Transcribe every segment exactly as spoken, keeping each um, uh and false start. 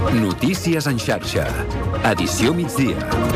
Notícies en xarxa. Edició migdia.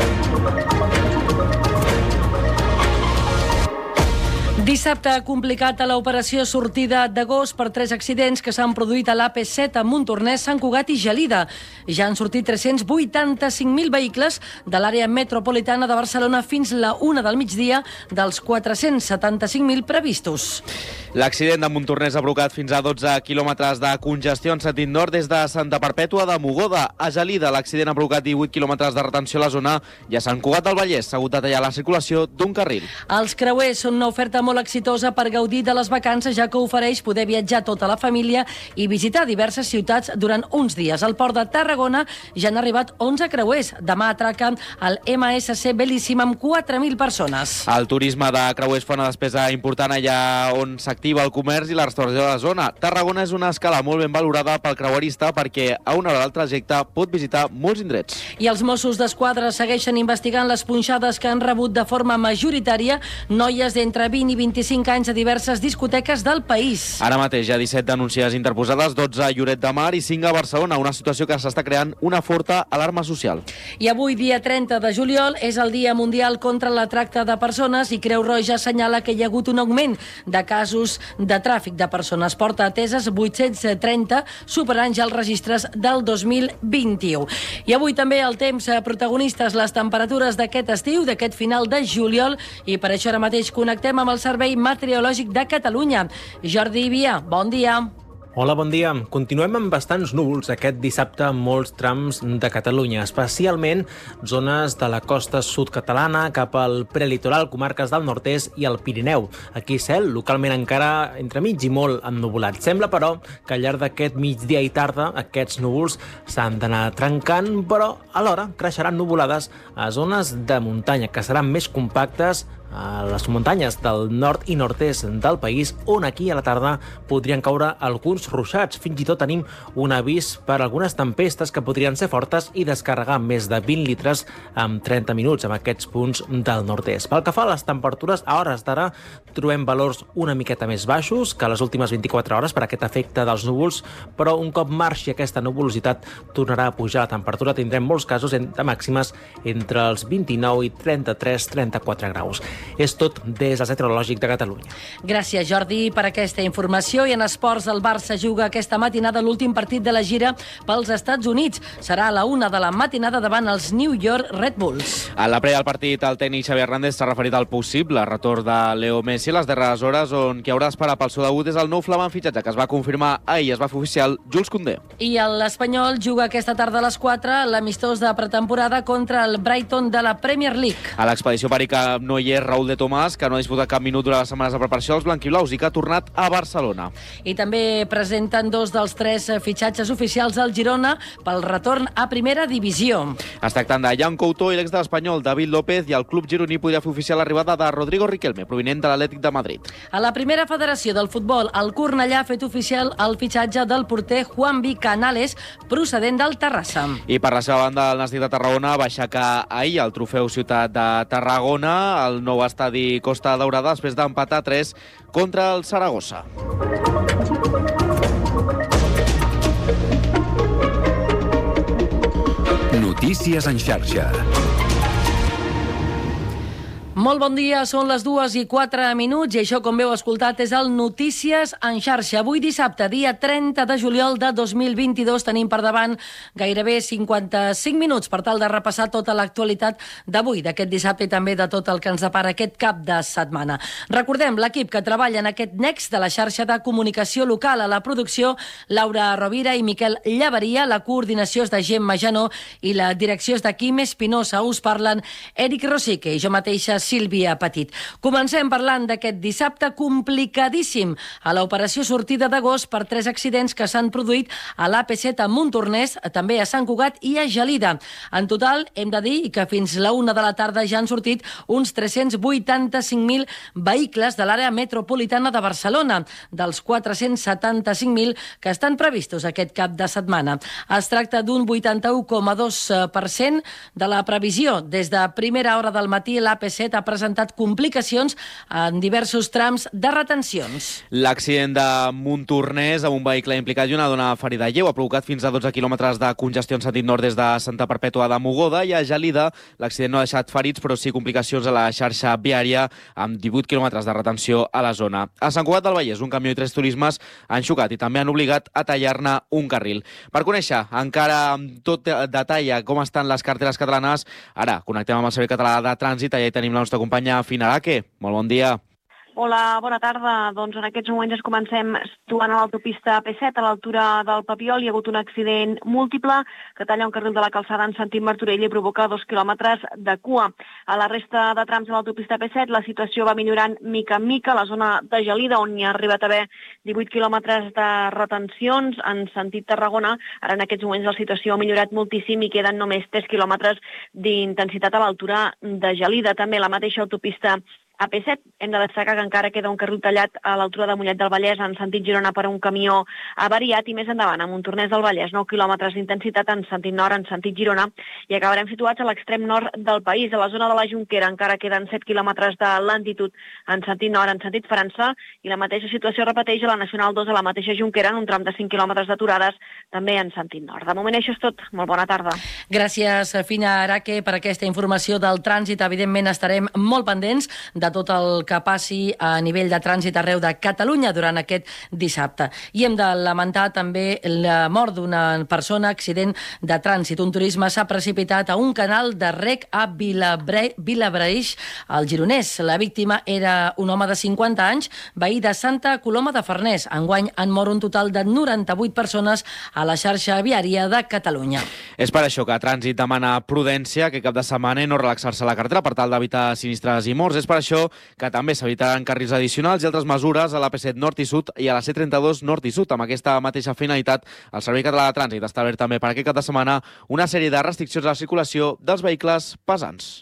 Dissabte ha complicat a l'operació sortida d'agost per tres accidents que s'han produït a l'A P set a Montornès, Sant Cugat i Gelida. Ja han sortit tres-cents vuitanta-cinc mil vehicles de l'àrea metropolitana de Barcelona fins la una del migdia dels quatre-cents setanta-cinc mil previstos. L'accident de Montornès ha provocat fins a dotze quilòmetres de congestió en sentit nord des de Santa Perpètua de Mogoda. A Gelida l'accident ha provocat divuit quilòmetres de retenció a la zona i a Sant Cugat del Vallès s'ha hagut de tallar la circulació d'un carril. Els creuers són una oferta molt exitosa per gaudir de les vacances, ja que ofereix poder viatjar tota la família i visitar diverses ciutats durant uns dies. Al port de Tarragona ja han arribat onze creuers. Demà atraca el M S C Bellíssim amb quatre mil persones. El turisme de creuers fa una despesa important allà on s'activa el comerç i la restauració de la zona. Tarragona és una escala molt ben valorada pel creuerista perquè a una hora del trajecte pot visitar molts indrets. I els Mossos d'Esquadra segueixen investigant les punxades que han rebut de forma majoritària noies d'entre vint i vint-i-cinc anys a diverses discoteques del país. Ara mateix hi ha disset denúncies interposades, dotze a Lloret de Mar i cinc a Barcelona, una situació que s'està creant una forta alarma social. I avui, dia trenta de juliol, és el Dia Mundial contra la Tracta de Persones i Creu Roja assenyala que hi ha hagut un augment de casos de tràfic de persones. Porta ateses vuit-cents trenta, superant ja els registres del dos mil vint-i-u. I avui també el temps protagonistes, les temperatures d'aquest estiu, d'aquest final de juliol, i per això ara mateix connectem amb el Servei Meteorològic de Catalunya. Jordi Via, bon dia. Hola, bon dia. Continuem amb bastants núvols aquest dissabte en molts trams de Catalunya, especialment zones de la costa sud catalana cap al prelitoral, comarques del nord-est i el Pirineu. Aquí cel, localment encara entremig i molt ennuvolat. Sembla, però, que al llarg d'aquest migdia i tarda aquests núvols s'han d'anar trencant, però alhora creixeran nuvolades a zones de muntanya que seran més compactes a les muntanyes del nord i nord-est del país, on aquí a la tarda podrien caure alguns ruixats. Fins i tot tenim un avís per algunes tempestes que podrien ser fortes i descarregar més de vint litres en trenta minuts en aquests punts del nord-est. Pel que fa a les temperatures, a hores d'ara trobem valors una miqueta més baixos que les últimes vint-i-quatre hores per aquest efecte dels núvols, però un cop marxi aquesta nuvolositat tornarà a pujar la temperatura. Tindrem molts casos de màximes entre els vint-i-nou i trenta-tres trenta-quatre graus. És tot des del Meteorològic de Catalunya. Gràcies, Jordi, per aquesta informació. I en esports, el Barça juga aquesta matinada l'últim partit de la gira pels Estats Units. Serà a la una de la matinada davant els New York Red Bulls. A la prèvia del partit, el tècnic Xavi Hernández s'ha referit al possible retorn de Leo Messi a les darreres hores, on qui haurà d'esperar pel seu debut és el nou flamant fitxatge que es va confirmar ahir, es va fer oficial, Jules Koundé. I l'Espanyol juga aquesta tarda a les quatre l'amistós de pretemporada contra el Brighton de la Premier League. A l'expedició Perica no hi és Raúl de Tomàs, que no ha disputat cap minut durant les setmanes de preparació als blanquiblaus i que ha tornat a Barcelona. I també presenten dos dels tres fitxatges oficials del Girona pel retorn a primera divisió. Es tracten de Jan Couto i l'ex de l'Espanyol, David López, i el club gironí podria fer oficial l'arribada de Rodrigo Riquelme, provinent de l'Atlètic de Madrid. A la primera federació del futbol, el Cornellà ha fet oficial el fitxatge del porter Juanvi Canales, procedent del Terrassa. I per la seva banda, el Nàstic de Tarragona va aixecar ahir el trofeu Ciutat de Tarragona, el nou estadi Costa Daurada, després d'empatar tres contra el Saragossa. Notícies en xarxa. Molt bon dia, són les dues i quatre minuts i això, com veu escoltat, és el Notícies en xarxa. Avui dissabte, dia trenta de juliol de dos mil vint-i-dos, tenim per davant gairebé cinquanta-cinc minuts per tal de repassar tota l'actualitat d'avui, d'aquest dissabte i també de tot el que ens depara aquest cap de setmana. Recordem l'equip que treballa en aquest next de la xarxa de comunicació local. A la producció, Laura Rovira i Miquel Llaveria, la coordinació és de Gemma Janó i la direcció és de Quim Espinosa. Us parlen Eric Rosique i jo mateixa, Sílvia Petit. Comencem parlant d'aquest dissabte complicadíssim a l'operació sortida d'agost per tres accidents que s'han produït a l'A P set a Montornès, també a Sant Cugat i a Gelida. En total, hem de dir que fins la una de la tarda ja han sortit uns tres-cents vuitanta-cinc mil vehicles de l'àrea metropolitana de Barcelona, dels quatre-cents setanta-cinc mil que estan previstos aquest cap de setmana. Es tracta d'un vuitanta-u coma dos per cent de la previsió. Des de primera hora del matí, l'A P set set ha presentat complicacions en diversos trams de retencions. L'accident de Montornès amb un vehicle implicat i una dona ferida lleu ha provocat fins a dotze quilòmetres de congestió en sentit nord des de Santa Perpètua de Mogoda, i a Gelida l'accident no ha deixat ferits però sí complicacions a la xarxa viària amb divuit quilòmetres de retenció a la zona. A Sant Cugat del Vallès un camió i tres turismes han xocat i també han obligat a tallar-ne un carril. Per conèixer encara amb tot detall com estan les carreteres catalanes, ara connectem amb el Servei Català de Trànsit. Allà hi tenim la nostra companya Fina Araque. Molt bon dia. Hola, bona tarda. Doncs en aquests moments ens comencem situant a l'autopista A P set, a l'altura del Papiol. Hi ha hagut un accident múltiple que talla un carril de la calçada en sentit Martorell i provoca dos quilòmetres de cua. A la resta de trams de l'autopista A P set la situació va millorant mica en mica. A la zona de Gelida, on hi ha arribat a haver divuit quilòmetres de retencions en sentit Tarragona, ara en aquests moments la situació ha millorat moltíssim i queden només tres quilòmetres d'intensitat a l'altura de Gelida. També la mateixa autopista A P set, hem de destacar que encara queda un carril tallat a l'altura de Mollet del Vallès en sentit Girona per un camió avariat, i més endavant a Montornès del Vallès, nou quilòmetres d'intensitat en sentit nord, en sentit Girona, i acabarem situats a l'extrem nord del país. A la zona de la Jonquera encara queden set quilòmetres de lentitud en sentit nord, en sentit França, i la mateixa situació repeteix a la Nacional dos, a la mateixa Jonquera, en un tram de cinc quilòmetres d'aturades, també en sentit nord. De moment això és tot. Molt bona tarda. Gràcies, Fina Araque, per aquesta informació del trànsit. Evidentment estarem molt pendents de tot el que passi a nivell de trànsit arreu de Catalunya durant aquest dissabte. I hem de lamentar també la mort d'una persona, accident de trànsit. Un turisme s'ha precipitat a un canal de rec a Vilabre... Vilabreix, al Gironès. La víctima era un home de cinquanta anys, veí de Santa Coloma de Farners. Enguany han mort un total de noranta-vuit persones a la xarxa viària de Catalunya. És per això que Trànsit demana prudència aquest cap de setmana i no relaxar-se a la carretera per tal d'evitar sinistres i morts. És per això que també s'evitaran carrils addicionals i altres mesures a l'A P set nord i sud i a la C trenta-dos nord i sud. Amb aquesta mateixa finalitat, el Servei Català de Trànsit ha establert també per aquest cap de setmana una sèrie de restriccions a la circulació dels vehicles pesants.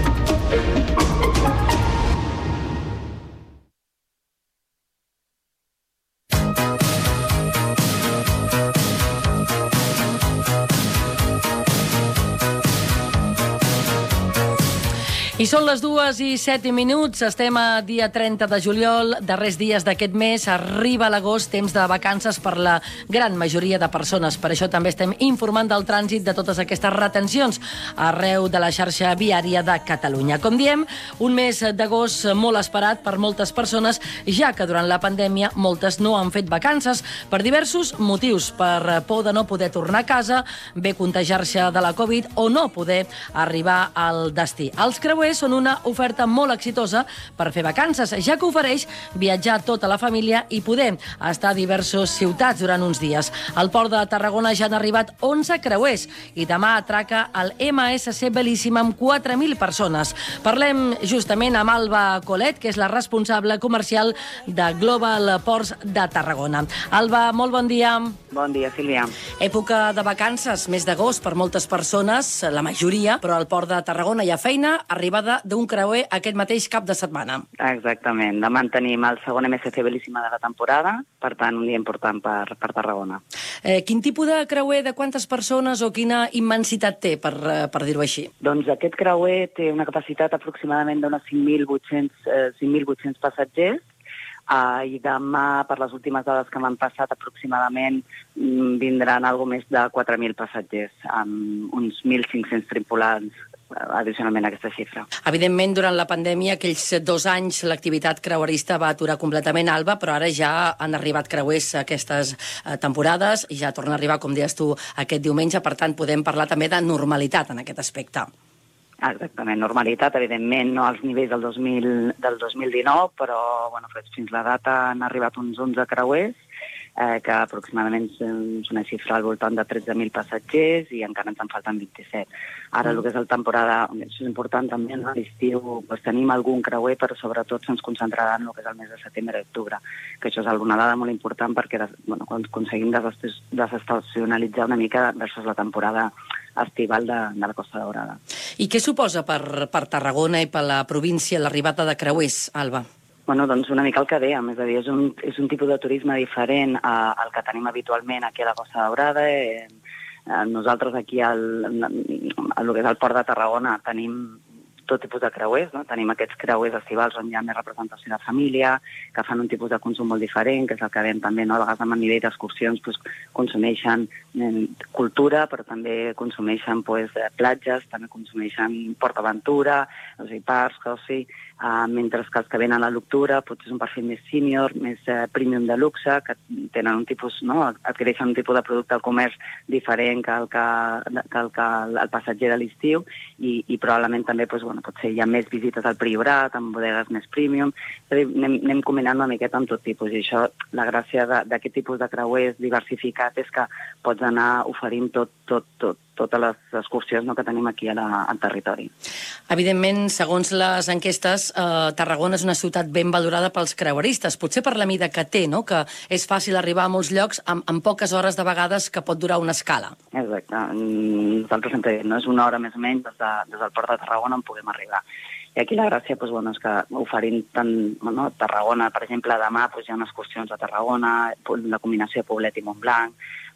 I són les dues i set minuts, estem a dia trenta de juliol, darrers dies d'aquest mes, arriba l'agost, temps de vacances per la gran majoria de persones. Per això també estem informant del trànsit de totes aquestes retencions arreu de la xarxa viària de Catalunya. Com diem, un mes d'agost molt esperat per moltes persones, ja que durant la pandèmia moltes no han fet vacances per diversos motius, per por de no poder tornar a casa, bé contagiar-se de la Covid o no poder arribar al destí. Els creuers són una oferta molt exitosa per fer vacances, ja que ofereix viatjar tota la família i poder estar a diverses ciutats durant uns dies. Al port de Tarragona ja han arribat onze creuers i demà atraca el M S C Bellíssim amb quatre mil persones. Parlem justament amb Alba Colet, que és la responsable comercial de Global Ports de Tarragona. Alba, molt bon dia. Bon dia, Sílvia. Època de vacances, mes d'agost per moltes persones, la majoria, però al port de Tarragona hi ha feina, arribada d'un creuer aquest mateix cap de setmana. Exactament. Demà en tenim el segon M S C Bellíssima de la temporada, per tant, un dia important per, per Tarragona. Eh, quin tipus de creuer, de quantes persones o quina immensitat té, per, per dir-ho així? Doncs aquest creuer té una capacitat aproximadament d'unes cinc mil vuit-cents passatgers, Uh, i demà, per les últimes dades que m'han passat, aproximadament vindran algo més de quatre mil passatgers, amb uns mil cinc-cents tripulants addicionalment a aquesta xifra. Evidentment, durant la pandèmia, aquells dos anys, l'activitat creuerista va aturar completament, Alba, però ara ja han arribat creuers aquestes uh, temporades i ja torna a arribar, com deies tu, aquest diumenge. Per tant, podem parlar també de normalitat en aquest aspecte. Exactament, normalitat, evidentment no als nivells del dos mil, del dos mil dinou, però bueno, fins la data han arribat uns onze creuers, eh, que aproximadament és una xifra al voltant de tretze mil passatgers i encara ens en falten vint-i-set. Ara, el que és la temporada, això és important també, no? A l'estiu doncs, tenim algun creuer, però sobretot se'ns concentrarà en el que és el mes de setembre i octubre, que això és alguna dada molt important perquè bueno, aconseguim desestacionalitzar una mica versus la temporada estival de, de la Costa Daurada. I què suposa per, per Tarragona i per la província l'arribada de creuers, Alba? Bueno, doncs una mica el que dèiem, és a dir, és un, és un tipus de turisme diferent a, al que tenim habitualment aquí a la Costa Daurada. Eh, nosaltres aquí al, al que és el Port de Tarragona tenim tot tipus de creuers, no? Tenim aquests creuers estivals on hi ha més representació de família, que fan un tipus de consum molt diferent, que és el que veiem també, no? A vegades a nivell d'excursions pues, consumeixen eh, cultura, però també consumeixen pues, platges, també consumeixen PortAventura, o sigui, parcs, o sigui, Uh, mentre que els que venen a l'octubre potser és un perfil més senior, més uh, premium de luxe, que tenen un tipus, no? adquireixen un tipus de producte al comerç diferent que el, que, que el, que el passatger de l'estiu i, i probablement també pues, bueno, potser hi ha més visites al Priorat, amb bodegues més premium, anem, anem combinant una miqueta amb tot tipus i això, la gràcia d'aquest tipus de creuers diversificat és que pots anar oferint tot, tot, tot totes les excursions no, que tenim aquí a la, al territori. Evidentment, segons les enquestes, eh, Tarragona és una ciutat ben valorada pels creueristes, potser per la mida que té, no? Que és fàcil arribar a molts llocs en, en poques hores de vegades que pot durar una escala. Exacte. Nosaltres sempre diem, no? És una hora més o menys des, de, des del port de Tarragona on podem arribar. I aquí la gràcia doncs, bueno, és que oferint tant, bueno, Tarragona, per exemple, demà doncs, hi ha unes excursions a Tarragona, la combinació de Poblet i Montblanc,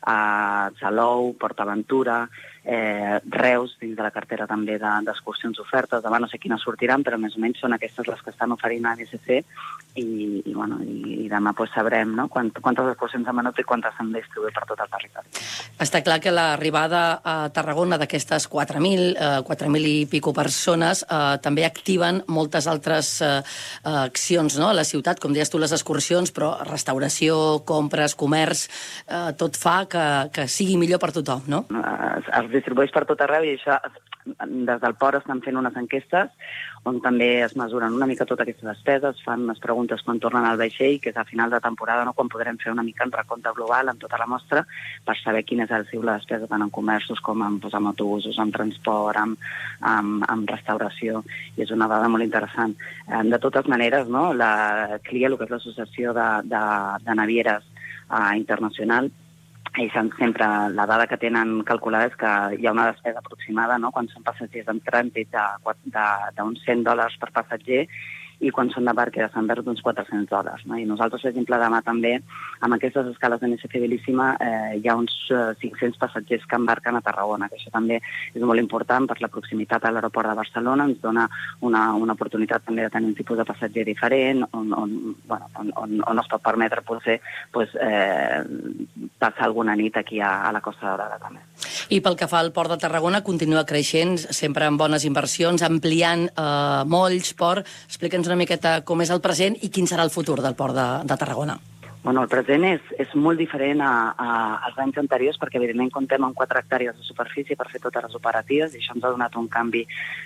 a Salou, PortAventura, eh, Reus, dins de la cartera també d'excursions de, ofertes. Demà no sé quines sortiran, però més o menys són aquestes les que estan oferint a B S C i, i, bueno, i, i demà pues, sabrem no? Quant, quantes excursions han venut i quantes s'han distribuït per tot el territori. Està clar que l'arribada a Tarragona d'aquestes quatre mil, eh, quatre mil i pico persones eh, també activen moltes altres eh, accions no? a la ciutat, com deies tu, les excursions, però restauració, compres, comerç, eh, tot fa que, que sigui millor per tothom, no? Es, es distribueix per tot arreu i això, des del port estan fent unes enquestes on també es mesuren una mica totes aquestes despeses, fan unes preguntes quan tornen al vaixell, que és a final de temporada, no? Quan podrem fer una mica en recompte global amb tota la mostra per saber quina és el seu la despesa tant en comerços com en, doncs, amb autobusos, amb transport, amb, amb, amb restauració, i és una dada molt interessant. De totes maneres, no? La C L I A, el que és l'Associació de, de, de Navieres eh, Internacional, ells sempre, la dada que tenen calculada és que hi ha una despesa aproximada, no? Quan són passatgers en trànsit d'uns cent dòlars per passatger i quan són de barca i de Sant Bert d'uns quatre-cents dòlars. No? I nosaltres, per exemple, demà també, amb aquestes escales de N S F Bellíssima, eh, hi ha uns eh, cinc-cents passatgers que embarquen a Tarragona, que això també és molt important per la proximitat a l'aeroport de Barcelona, ens dona una, una oportunitat també de tenir un tipus de passatger diferent, on, on, bueno, on, on, on es pot permetre potser pues, eh, passar alguna nit aquí a, a la Costa Daurada també. I pel que fa al port de Tarragona, continua creixent, sempre amb bones inversions, ampliant eh, molls, port. Explica'ns una miqueta com és el present i quin serà el futur del port de, de Tarragona. Bueno, el present és, és molt diferent a, a, als anys anteriors perquè, evidentment, contem amb quatre hectàrees de superfície per fer totes les operatives i això ens ha donat un canvi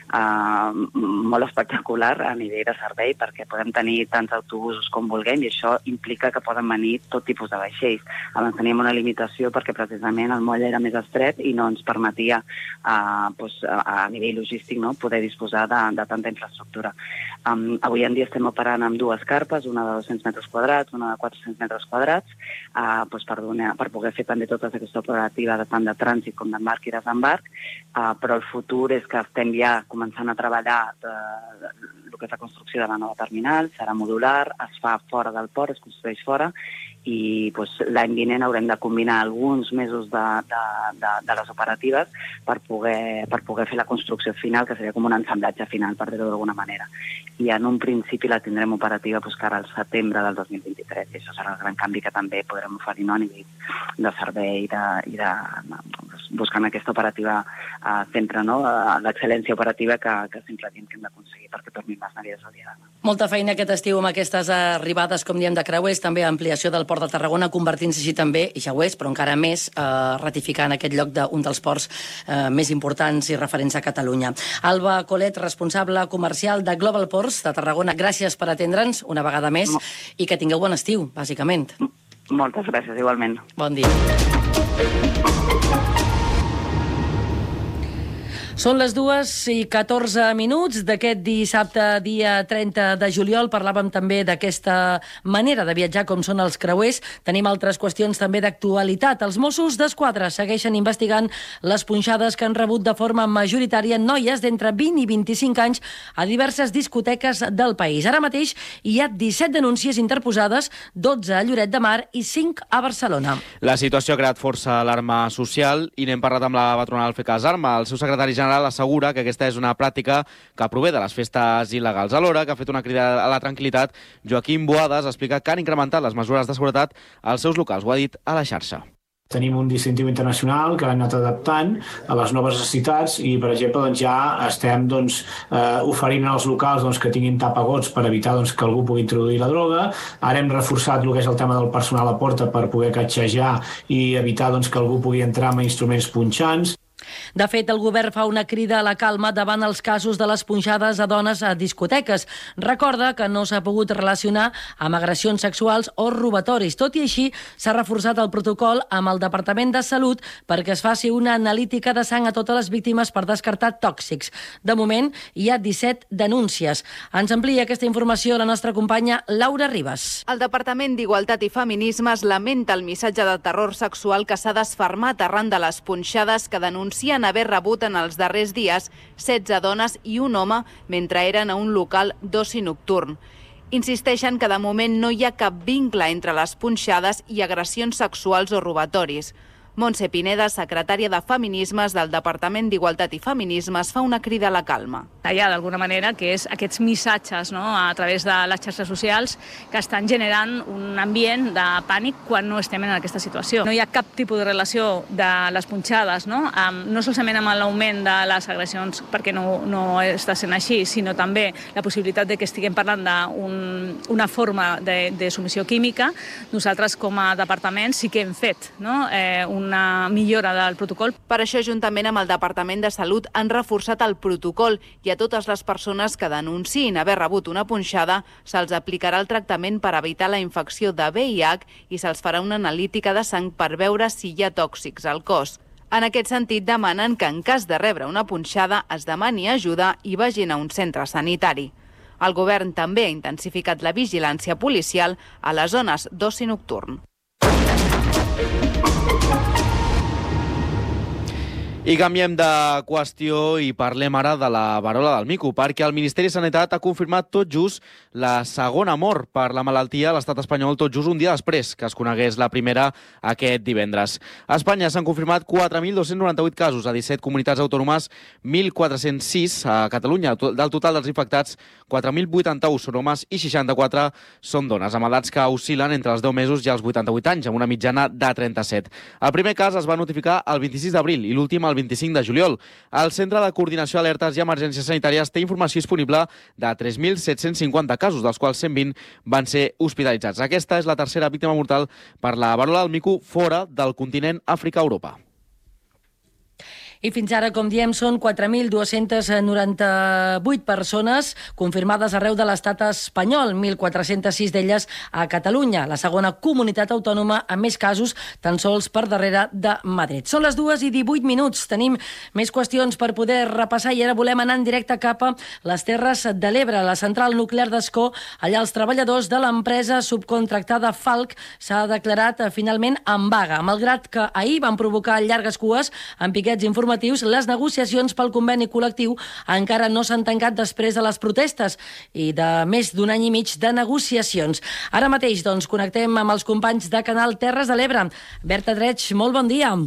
eh, molt espectacular a nivell de servei perquè podem tenir tants autobusos com vulguem i això implica que poden venir tot tipus de vaixells. Abans teníem una limitació perquè precisament el moll era més estret i no ens permetia eh, doncs, a, a nivell logístic no, poder disposar de, de tanta infraestructura. Um, avui en dia estem operant amb dues carpes, una de dos-cents metres quadrats, una de quatre-cents metres quadrats, eh, doncs per, donar, per poder fer també tota aquesta operativa de tant de trànsit com d'embarc i desembarc, eh, però el futur és que estem ja començant a treballar de, de, de, el que és la construcció de la nova terminal, serà modular, es fa fora del port, es construeix fora, i doncs, l'any vinent haurem de combinar alguns mesos de, de, de, de les operatives per poder, per poder fer la construcció final, que seria com un ensamblatge final, per dir-ho d'alguna manera. I en un principi la tindrem operativa doncs, cara al setembre del dos mil vint-i-tres, i això serà el gran canvi que també podrem oferir no, a nivell de servei de, i de, no, buscant aquesta operativa eh, sempre, no, l'excel·lència operativa que, que sempre diem que hem d'aconseguir perquè tornin les navieres al dia d'ara. Molta feina aquest estiu amb aquestes arribades, com diem, de creuers, també ampliació del port de Tarragona, convertint-se així també, i ja ho és, però encara més, eh, ratificant aquest lloc d'un dels ports eh, més importants i referents a Catalunya. Alba Colet, responsable comercial de Global Ports de Tarragona, gràcies per atendre'ns una vegada més Mo i que tingueu bon estiu, bàsicament. Moltes gràcies, igualment. Bon dia. Són les dues i catorze minuts d'aquest dissabte, dia trenta de juliol. Parlàvem també d'aquesta manera de viatjar, com són els creuers. Tenim altres qüestions també d'actualitat. Els Mossos d'Esquadra segueixen investigant les punxades que han rebut de forma majoritària noies d'entre vint i vint-i-cinc anys a diverses discoteques del país. Ara mateix hi ha disset denúncies interposades, dotze a Lloret de Mar i cinc a Barcelona. La situació ha creat força alarma social i n'hem parlat amb la patronal FECASARMA. El seu secretari general general assegura que aquesta és una pràctica que prové de les festes il·legals. Alhora, que ha fet una crida a la tranquil·litat, Joaquim Boades explica que han incrementat les mesures de seguretat als seus locals. Ho ha dit a la xarxa. Tenim un distintiu internacional que l'hem anat adaptant a les noves necessitats i, per exemple, doncs, ja estem doncs, eh, oferint als locals doncs, que tinguin tapagots per evitar doncs, que algú pugui introduir la droga. Ara hem reforçat el que és el tema del personal a porta per poder catxejar i evitar doncs, que algú pugui entrar amb instruments punxants. De fet, el govern fa una crida a la calma davant els casos de les punxades a dones a discoteques. Recorda que no s'ha pogut relacionar amb agressions sexuals o robatoris. Tot i així, s'ha reforçat el protocol amb el Departament de Salut perquè es faci una analítica de sang a totes les víctimes per descartar tòxics. De moment, hi ha disset denúncies. Ens amplia aquesta informació la nostra companya Laura Ribas. El Departament d'Igualtat i Feminismes lamenta el missatge de terror sexual que s'ha desfermat arran de les punxades que denuncien haver rebut en els darrers dies setze dones i un home mentre eren a un local d'oci nocturn. Insisteixen que de moment no hi ha cap vincle entre les punxades i agressions sexuals o robatoris. Montse Pineda, secretària de Feminismes del Departament d'Igualtat i Feminismes, fa una crida a la calma. Hi ha d'alguna manera que és aquests missatges, no?, a través de les xarxes socials que estan generant un ambient de pànic quan no estem en aquesta situació. No hi ha cap tipus de relació de les punxades, no, amb, no solament amb l'augment de les agressions, perquè no, no està sent així, sinó també la possibilitat de que estiguem parlant d'una un, forma de, de submissió química. Nosaltres, com a departament, sí que hem fet, no?, eh, un una millora del protocol. Per això, juntament amb el Departament de Salut, han reforçat el protocol i a totes les persones que denunciïn haver rebut una punxada se'ls aplicarà el tractament per evitar la infecció de V I H i se'ls farà una analítica de sang per veure si hi ha tòxics al cos. En aquest sentit, demanen que en cas de rebre una punxada es demani ajuda i vagin a un centre sanitari. El govern també ha intensificat la vigilància policial a les zones d'oci nocturn. I canviem de qüestió i parlem ara de la verola del mico, perquè el Ministeri de Sanitat ha confirmat tot just la segona mort per la malaltia a l'estat espanyol, tot just un dia després que es conegués la primera aquest divendres. A Espanya s'han confirmat quatre mil dos-cents noranta-vuit casos a disset comunitats autònomes, mil quatre-cents sis a Catalunya. Del total dels infectats, quatre mil vuitanta-u són homes i seixanta-quatre són dones, amb edats que oscil·len entre els deu mesos i els vuitanta-vuit anys, amb una mitjana de trenta-set. El primer cas es va notificar el vint-i-sis d'abril i l'últim el vint-i-cinc de juliol. El Centre de Coordinació d'Alertes i Emergències Sanitàries té informació disponible de tres mil set-cents cinquanta casos, dels quals cent vint van ser hospitalitzats. Aquesta és la tercera víctima mortal per la verola del mico fora del continent Àfrica-Europa. I fins ara, com diem, són quatre mil dos-cents noranta-vuit persones confirmades arreu de l'estat espanyol, mil quatre-cents sis d'elles a Catalunya, la segona comunitat autònoma amb més casos, tan sols per darrere de Madrid. Són les dues i divuit minuts. Tenim més qüestions per poder repassar i ara volem anar en directe cap a les Terres de l'Ebre, la central nuclear d'Ascó. Allà els treballadors de l'empresa subcontractada Falc s'ha declarat finalment en vaga. Malgrat que ahir van provocar llargues cues amb piquets informatius, les negociacions pel conveni col·lectiu encara no s'han tancat després de les protestes i de més d'un any i mig de negociacions. Ara mateix, doncs, connectem amb els companys de Canal Terres de l'Ebre. Berta Dreig, molt bon dia.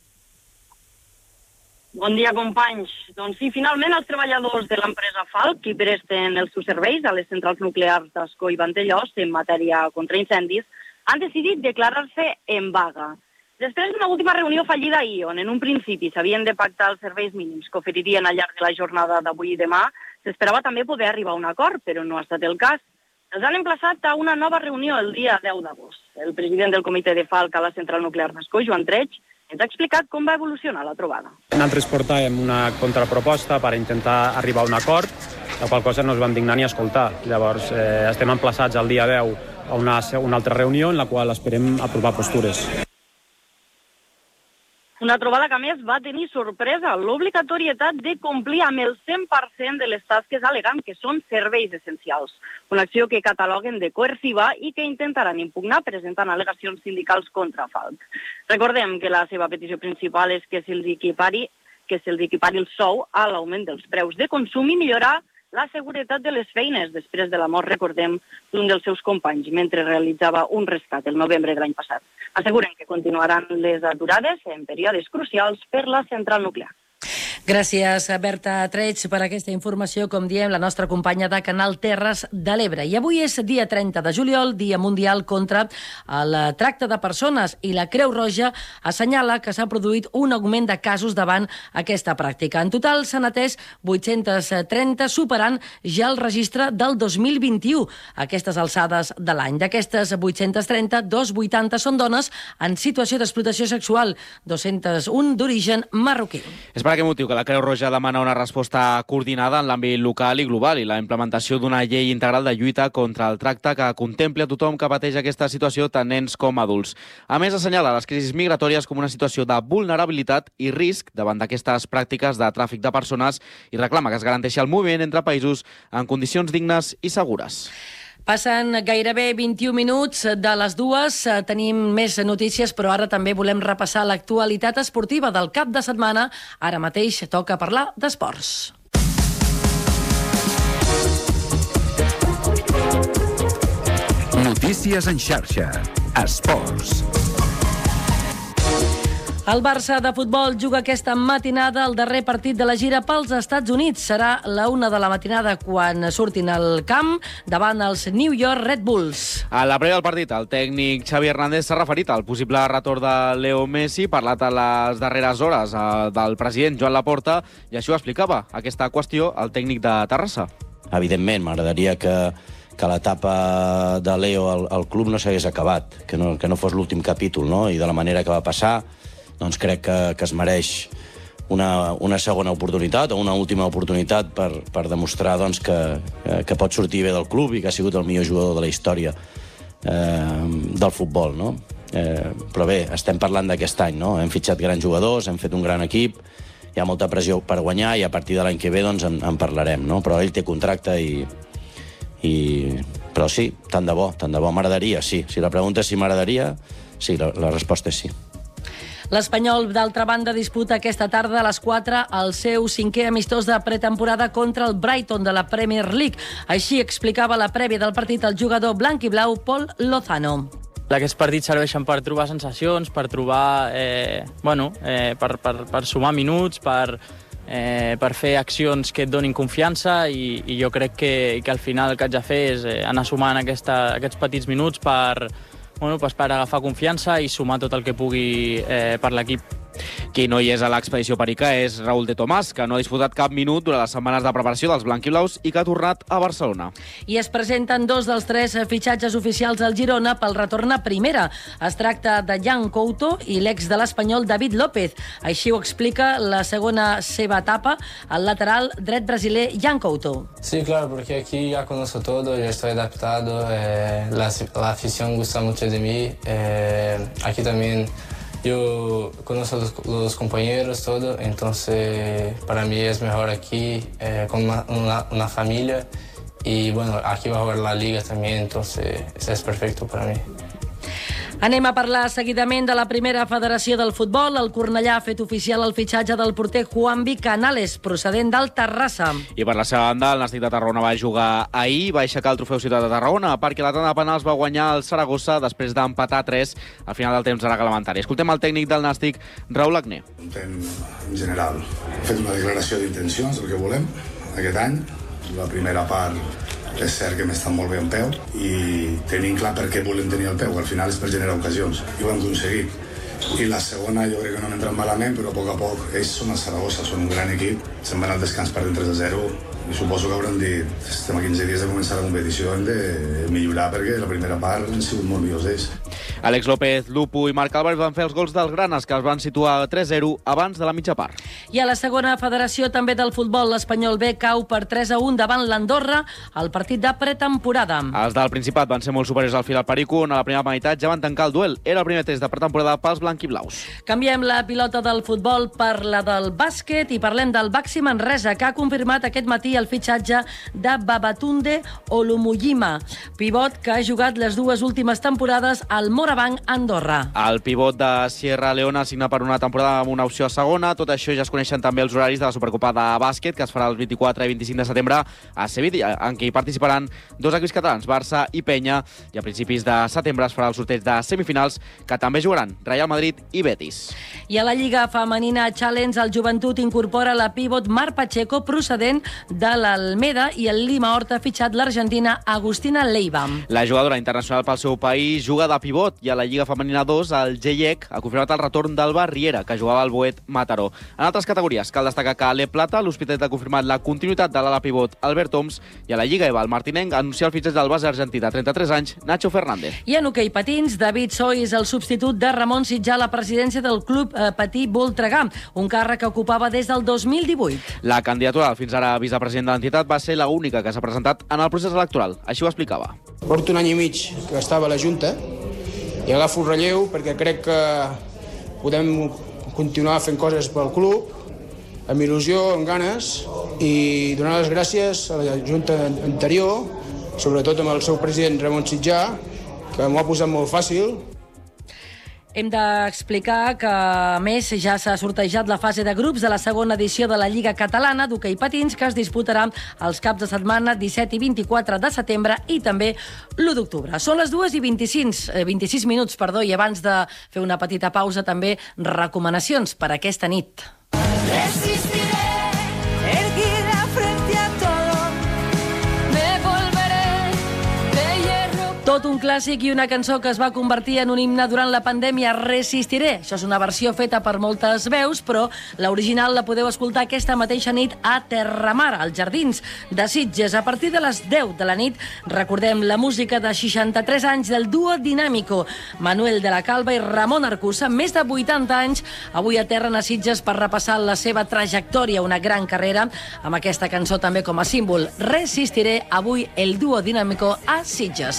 Bon dia, companys. Doncs sí, finalment els treballadors de l'empresa Falc, que presten els seus serveis a les centrals nuclears d'Ascó i Vandellòs en matèria contra incendis, han decidit declarar-se en vaga. Després d'una última reunió fallida ahir, on en un principi s'havien de pactar els serveis mínims que oferirien al llarg de la jornada d'avui i demà, s'esperava també poder arribar a un acord, però no ha estat el cas. Els han emplaçat a una nova reunió el dia deu d'agost. El president del comitè de Falc a la central nuclear d'Ascó, Joan Dreig, ens ha explicat com va evolucionar la trobada. Nosaltres portàvem una contraproposta per intentar arribar a un acord, la qual cosa no es van dignar ni a escoltar. Llavors, eh, estem emplaçats el dia deu a una, una altra reunió en la qual esperem aprovar postures. Una trobada que, a més, va tenir sorpresa, l'obligatorietat de complir amb el cent per cent de les tasques alegant que són serveis essencials. Una acció que cataloguen de coerciva i que intentaran impugnar presentant al·legacions sindicals contra Falc. Recordem que la seva petició principal és que se'ls equipari, que se'ls equipari el sou a l'augment dels preus de consum i millorar la seguretat de les feines després de la mort, recordem, d'un dels seus companys mentre realitzava un rescat el novembre de l'any passat. Asseguren que continuaran les aturades en períodes crucials per la central nuclear. Gràcies, Berta Treig, per aquesta informació, com diem, la nostra companya de Canal Terres de l'Ebre. I avui és dia trenta de juliol, Dia Mundial contra el tracte de persones, i la Creu Roja assenyala que s'ha produït un augment de casos davant aquesta pràctica. En total s'han atès vuit-cents trenta, superant ja el registre del dos mil vint-i-u, a aquestes alçades de l'any. D'aquestes vuit-cents trenta, dos cents vuitanta són dones en situació d'explotació sexual, dos-cents un d'origen marroquí. És per aquest motiu que la Creu Roja demana una resposta coordinada en l'àmbit local i global i la implementació d'una llei integral de lluita contra el tracte que contempli a tothom que pateix aquesta situació, tant nens com adults. A més, assenyala les crisis migratòries com una situació de vulnerabilitat i risc davant d'aquestes pràctiques de tràfic de persones i reclama que es garanteixi el moviment entre països en condicions dignes i segures. Passen gairebé vint-i-un minuts de les dues. Tenim més notícies, però ara també volem repassar l'actualitat esportiva del cap de setmana. Ara mateix toca parlar d'esports. Notícies en xarxa. Esports. El Barça de futbol juga aquesta matinada el darrer partit de la gira pels Estats Units. Serà la una de la matinada quan surtin al camp davant els New York Red Bulls. A la prèvia del partit, el tècnic Xavi Hernández s'ha referit al possible retorn de Leo Messi, parlat a les darreres hores del president Joan Laporta, i això ho explicava, aquesta qüestió, el tècnic de Terrassa. Evidentment, m'agradaria que que l'etapa de Leo al, al club no s'hagués acabat, que no, que no fos l'últim capítol, no? I de la manera que va passar, doncs crec que, que es mereix una, una segona oportunitat o una última oportunitat per, per demostrar doncs, que, que pot sortir bé del club i que ha sigut el millor jugador de la història eh, del futbol, no? Eh, però bé, estem parlant d'aquest any, no? Hem fitxat grans jugadors, hem fet un gran equip, hi ha molta pressió per guanyar i a partir de l'any que ve doncs, en, en parlarem, no? Però ell té contracte i, i... Però sí, tant de bo, tant de bo. M'agradaria, sí. Si la pregunta és si m'agradaria, sí, la, la resposta és sí. L'Espanyol, d'altra banda, disputa aquesta tarda a les quatre el seu cinquè amistós de pretemporada contra el Brighton de la Premier League. Així explicava la prèvia del partit el jugador blanc i blau Pol Lozano. Aquests partits serveixen per trobar sensacions, per trobar, eh, bueno, eh, per, per, per sumar minuts, per, eh, per fer accions que et donin confiança i, i jo crec que, que al final el que haig de fer és eh, anar sumant aquesta, aquests petits minuts per, bueno, pues per agafar confiança i sumar tot el que pugui eh, per l'equip. Qui no hi és a l'expedició perica és Raúl de Tomàs, que no ha disputat cap minut durant les setmanes de preparació dels blanquiblaus i que ha tornat a Barcelona. I es presenten dos dels tres fitxatges oficials al Girona pel retorn a primera. Es tracta de Jan Couto i l'ex de l'Espanyol David López. Així ho explica la segona seva etapa, el lateral dret brasiler Jan Couto. Sí, claro, porque aquí ya conozco todo, ya estoy adaptado, eh, la, la afición gusta mucho de mí, eh, aquí también yo conozco a los, los compañeros, todo, entonces para mí es mejor aquí eh, con una, una, una familia y bueno, aquí va a jugar la liga también, entonces eso es perfecto para mí. Anem a parlar seguidament de la primera federació del futbol. El Cornellà ha fet oficial el fitxatge del porter Juanvi Canales, procedent del Terrassa. I per la seva banda, el Nàstic de Tarragona va jugar ahir, va aixecar el trofeu Ciutat de Tarragona, perquè la tanda de penals va guanyar el Saragossa després d'empatar tres al final del temps reglamentari. Escoltem el tècnic del Nàstic, Raúl Agné. En general, hem fet una declaració d'intencions del que volem aquest any. La primera part és cert que hem estat molt bé en peu i tenim clar per què volem tenir el peu, al final és per generar ocasions i ho hem aconseguit. I la segona jo crec que no hem entrat malament, però a poc a poc ells són el Saragossa, són un gran equip, se'n van al descans perdent tres a zero i suposo que hauran dit estem a quinze dies de començar la competició, hem de millorar perquè la primera part han sigut molt millors d'ells. Àlex López, Lupo i Marc Álvarez van fer els gols dels Granes, que els van situar tres a zero abans de la mitja part. I a la segona federació també del futbol, l'Espanyol B cau per tres a un davant l'Andorra al partit de pretemporada. Els del Principat van ser molt superiors al fil al Perico, on a la primera meitat ja van tancar el duel. Era el primer test de pretemporada pels blanquiblaus. Canviem la pilota del futbol per la del bàsquet i parlem del Baxi Manresa, que ha confirmat aquest matí el fitxatge de Babatunde Olumuyima, pivot que ha jugat les dues últimes temporades al Mora Morabanc Andorra. El pivot de Sierra Leona signa per una temporada amb una opció a segona. Tot això ja es coneixen també els horaris de la Supercopa de bàsquet, que es farà el vint-i-quatre i vint-i-cinc de setembre a Sevilla, en què hi participaran dos equips catalans, Barça i Penya, i a principis de setembre es farà el sorteig de semifinals, que també jugaran Real Madrid i Betis. I a la Lliga Femenina Challenge, el Joventut incorpora la pivot Mar Pacheco, procedent de l'Almeda, i el Lima Horta ha fitxat l'argentina Agustina Leiva. La jugadora internacional pel seu país juga de pivot, i a la Lliga Femenina dos el G I E C ha confirmat el retorn d'Alba Riera, que jugava al Boet Mataró. En altres categories, cal destacar que a l'E Plata l'Hospitalet ha confirmat la continuïtat de l'ala pivot Albert Oms, i a la Lliga EVA el Martinenc ha anunciat el fitxatge del base argentí de trenta-tres anys, Nacho Fernández. I en hoquei patins, David Soy és el substitut de Ramon Sitjà a la presidència del Club eh, Patí Voltregà, un càrrec que ocupava des del dos mil divuit. La candidatura del fins ara vicepresident de l'entitat va ser l'única que s'ha presentat en el procés electoral. Així ho explicava. Porto un any i mig que estava a la Junta i agafo el relleu perquè crec que podem continuar fent coses pel club, amb il·lusió, amb ganes, i donar les gràcies a la Junta anterior, sobretot amb el seu president Ramon Sitjà, que m'ho ha posat molt fàcil. Hem d'explicar que, a més, ja s'ha sortejat la fase de grups de la segona edició de la Lliga Catalana d'hoquei patins, que es disputarà els caps de setmana disset i vint-i-quatre de setembre i també l'u d'octubre. Són les dues i vint-i-sis, eh, vint-i-sis minuts, perdó, i abans de fer una petita pausa, també recomanacions per a aquesta nit. Resistiré, erguida frente a todo, me volveré de hierro. Tot un clàssic i una cançó que es va convertir en un himne durant la pandèmia, Resistiré. Això és una versió feta per moltes veus, però l'original la podeu escoltar aquesta mateixa nit a Terramar, als Jardins de Sitges. A partir de les deu de la nit recordem la música de seixanta-tres anys del duo Dinàmico, Manuel de la Calva i Ramon Arcusa, més de vuitanta anys, avui aterren a Sitges per repassar la seva trajectòria, una gran carrera, amb aquesta cançó també com a símbol. Resistiré, avui el duo Dinàmico a Sitges.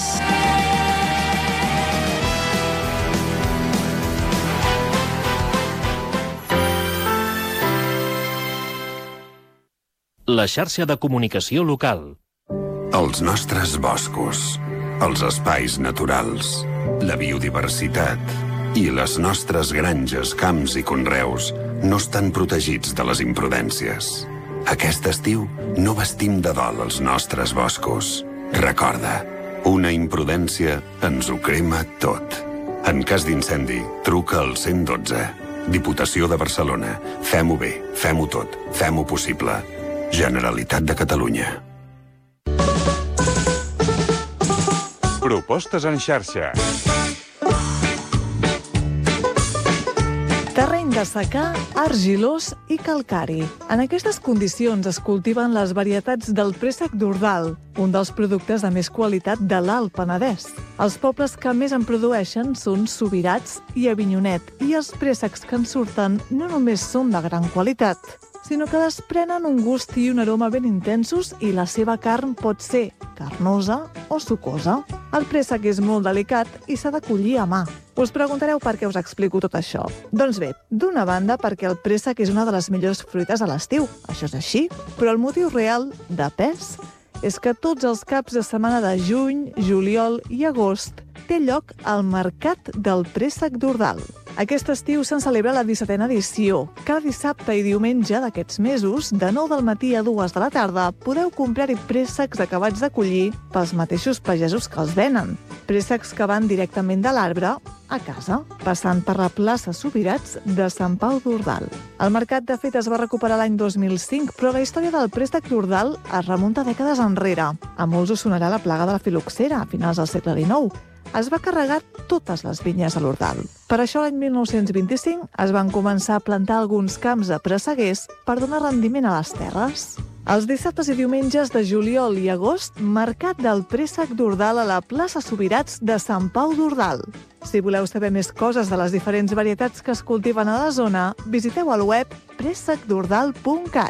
La xarxa de comunicació local. Els nostres boscos, els espais naturals, la biodiversitat i les nostres granges, camps i conreus no estan protegits de les imprudències. Aquest estiu no vestim de dol els nostres boscos. Recorda, una imprudència ens ho crema tot. En cas d'incendi, truca al cent i dotze. Diputació de Barcelona. Fem-ho bé, fem-ho tot, fem-ho possible. Generalitat de Catalunya. Propostes en xarxa. Terreny de secà, argilós i calcari. En aquestes condicions es cultiven les varietats del préssec d'Ordal, un dels productes de més qualitat de l'Alt Penedès. Els pobles que més en produeixen són Subirats i Avinyonet, i els préssecs que en surten no només són de gran qualitat, sinó que desprenen un gust i un aroma ben intensos i la seva carn pot ser carnosa o sucosa. El préssec és molt delicat i s'ha de collir a mà. Us preguntareu per què us explico tot això. Doncs bé, d'una banda perquè el préssec és una de les millors fruites a l'estiu, això és així, però el motiu real, de pes, és que tots els caps de setmana de juny, juliol i agost té lloc el Mercat del Préssec d'Ordal. Aquest estiu se'n celebra la dissetena edició. Cada dissabte i diumenge d'aquests mesos, de nou del matí a dues de la tarda, podeu comprar-hi préssecs acabats de collir pels mateixos pagesos que els venen. Préssecs que van directament de l'arbre a casa, passant per la plaça Subirats de Sant Pau d'Ordal. El mercat, de fet, es va recuperar l'any dos mil cinc, però la història del préssec d'Ordal es remunta dècades enrere. A molts us sonarà la plaga de la filoxera, a finals del segle dinou. Es va carregar totes les vinyes a l'Ordal. Per això, l'any mil nou-cents vint-i-cinc, es van començar a plantar alguns camps de presseguers per donar rendiment a les terres. Els dissabtes i diumenges de juliol i agost, Mercat del Préssec d'Ordal a la plaça Subirats de Sant Pau d'Ordal. Si voleu saber més coses de les diferents varietats que es cultiven a la zona, visiteu el web préssec d'ordal punt cat.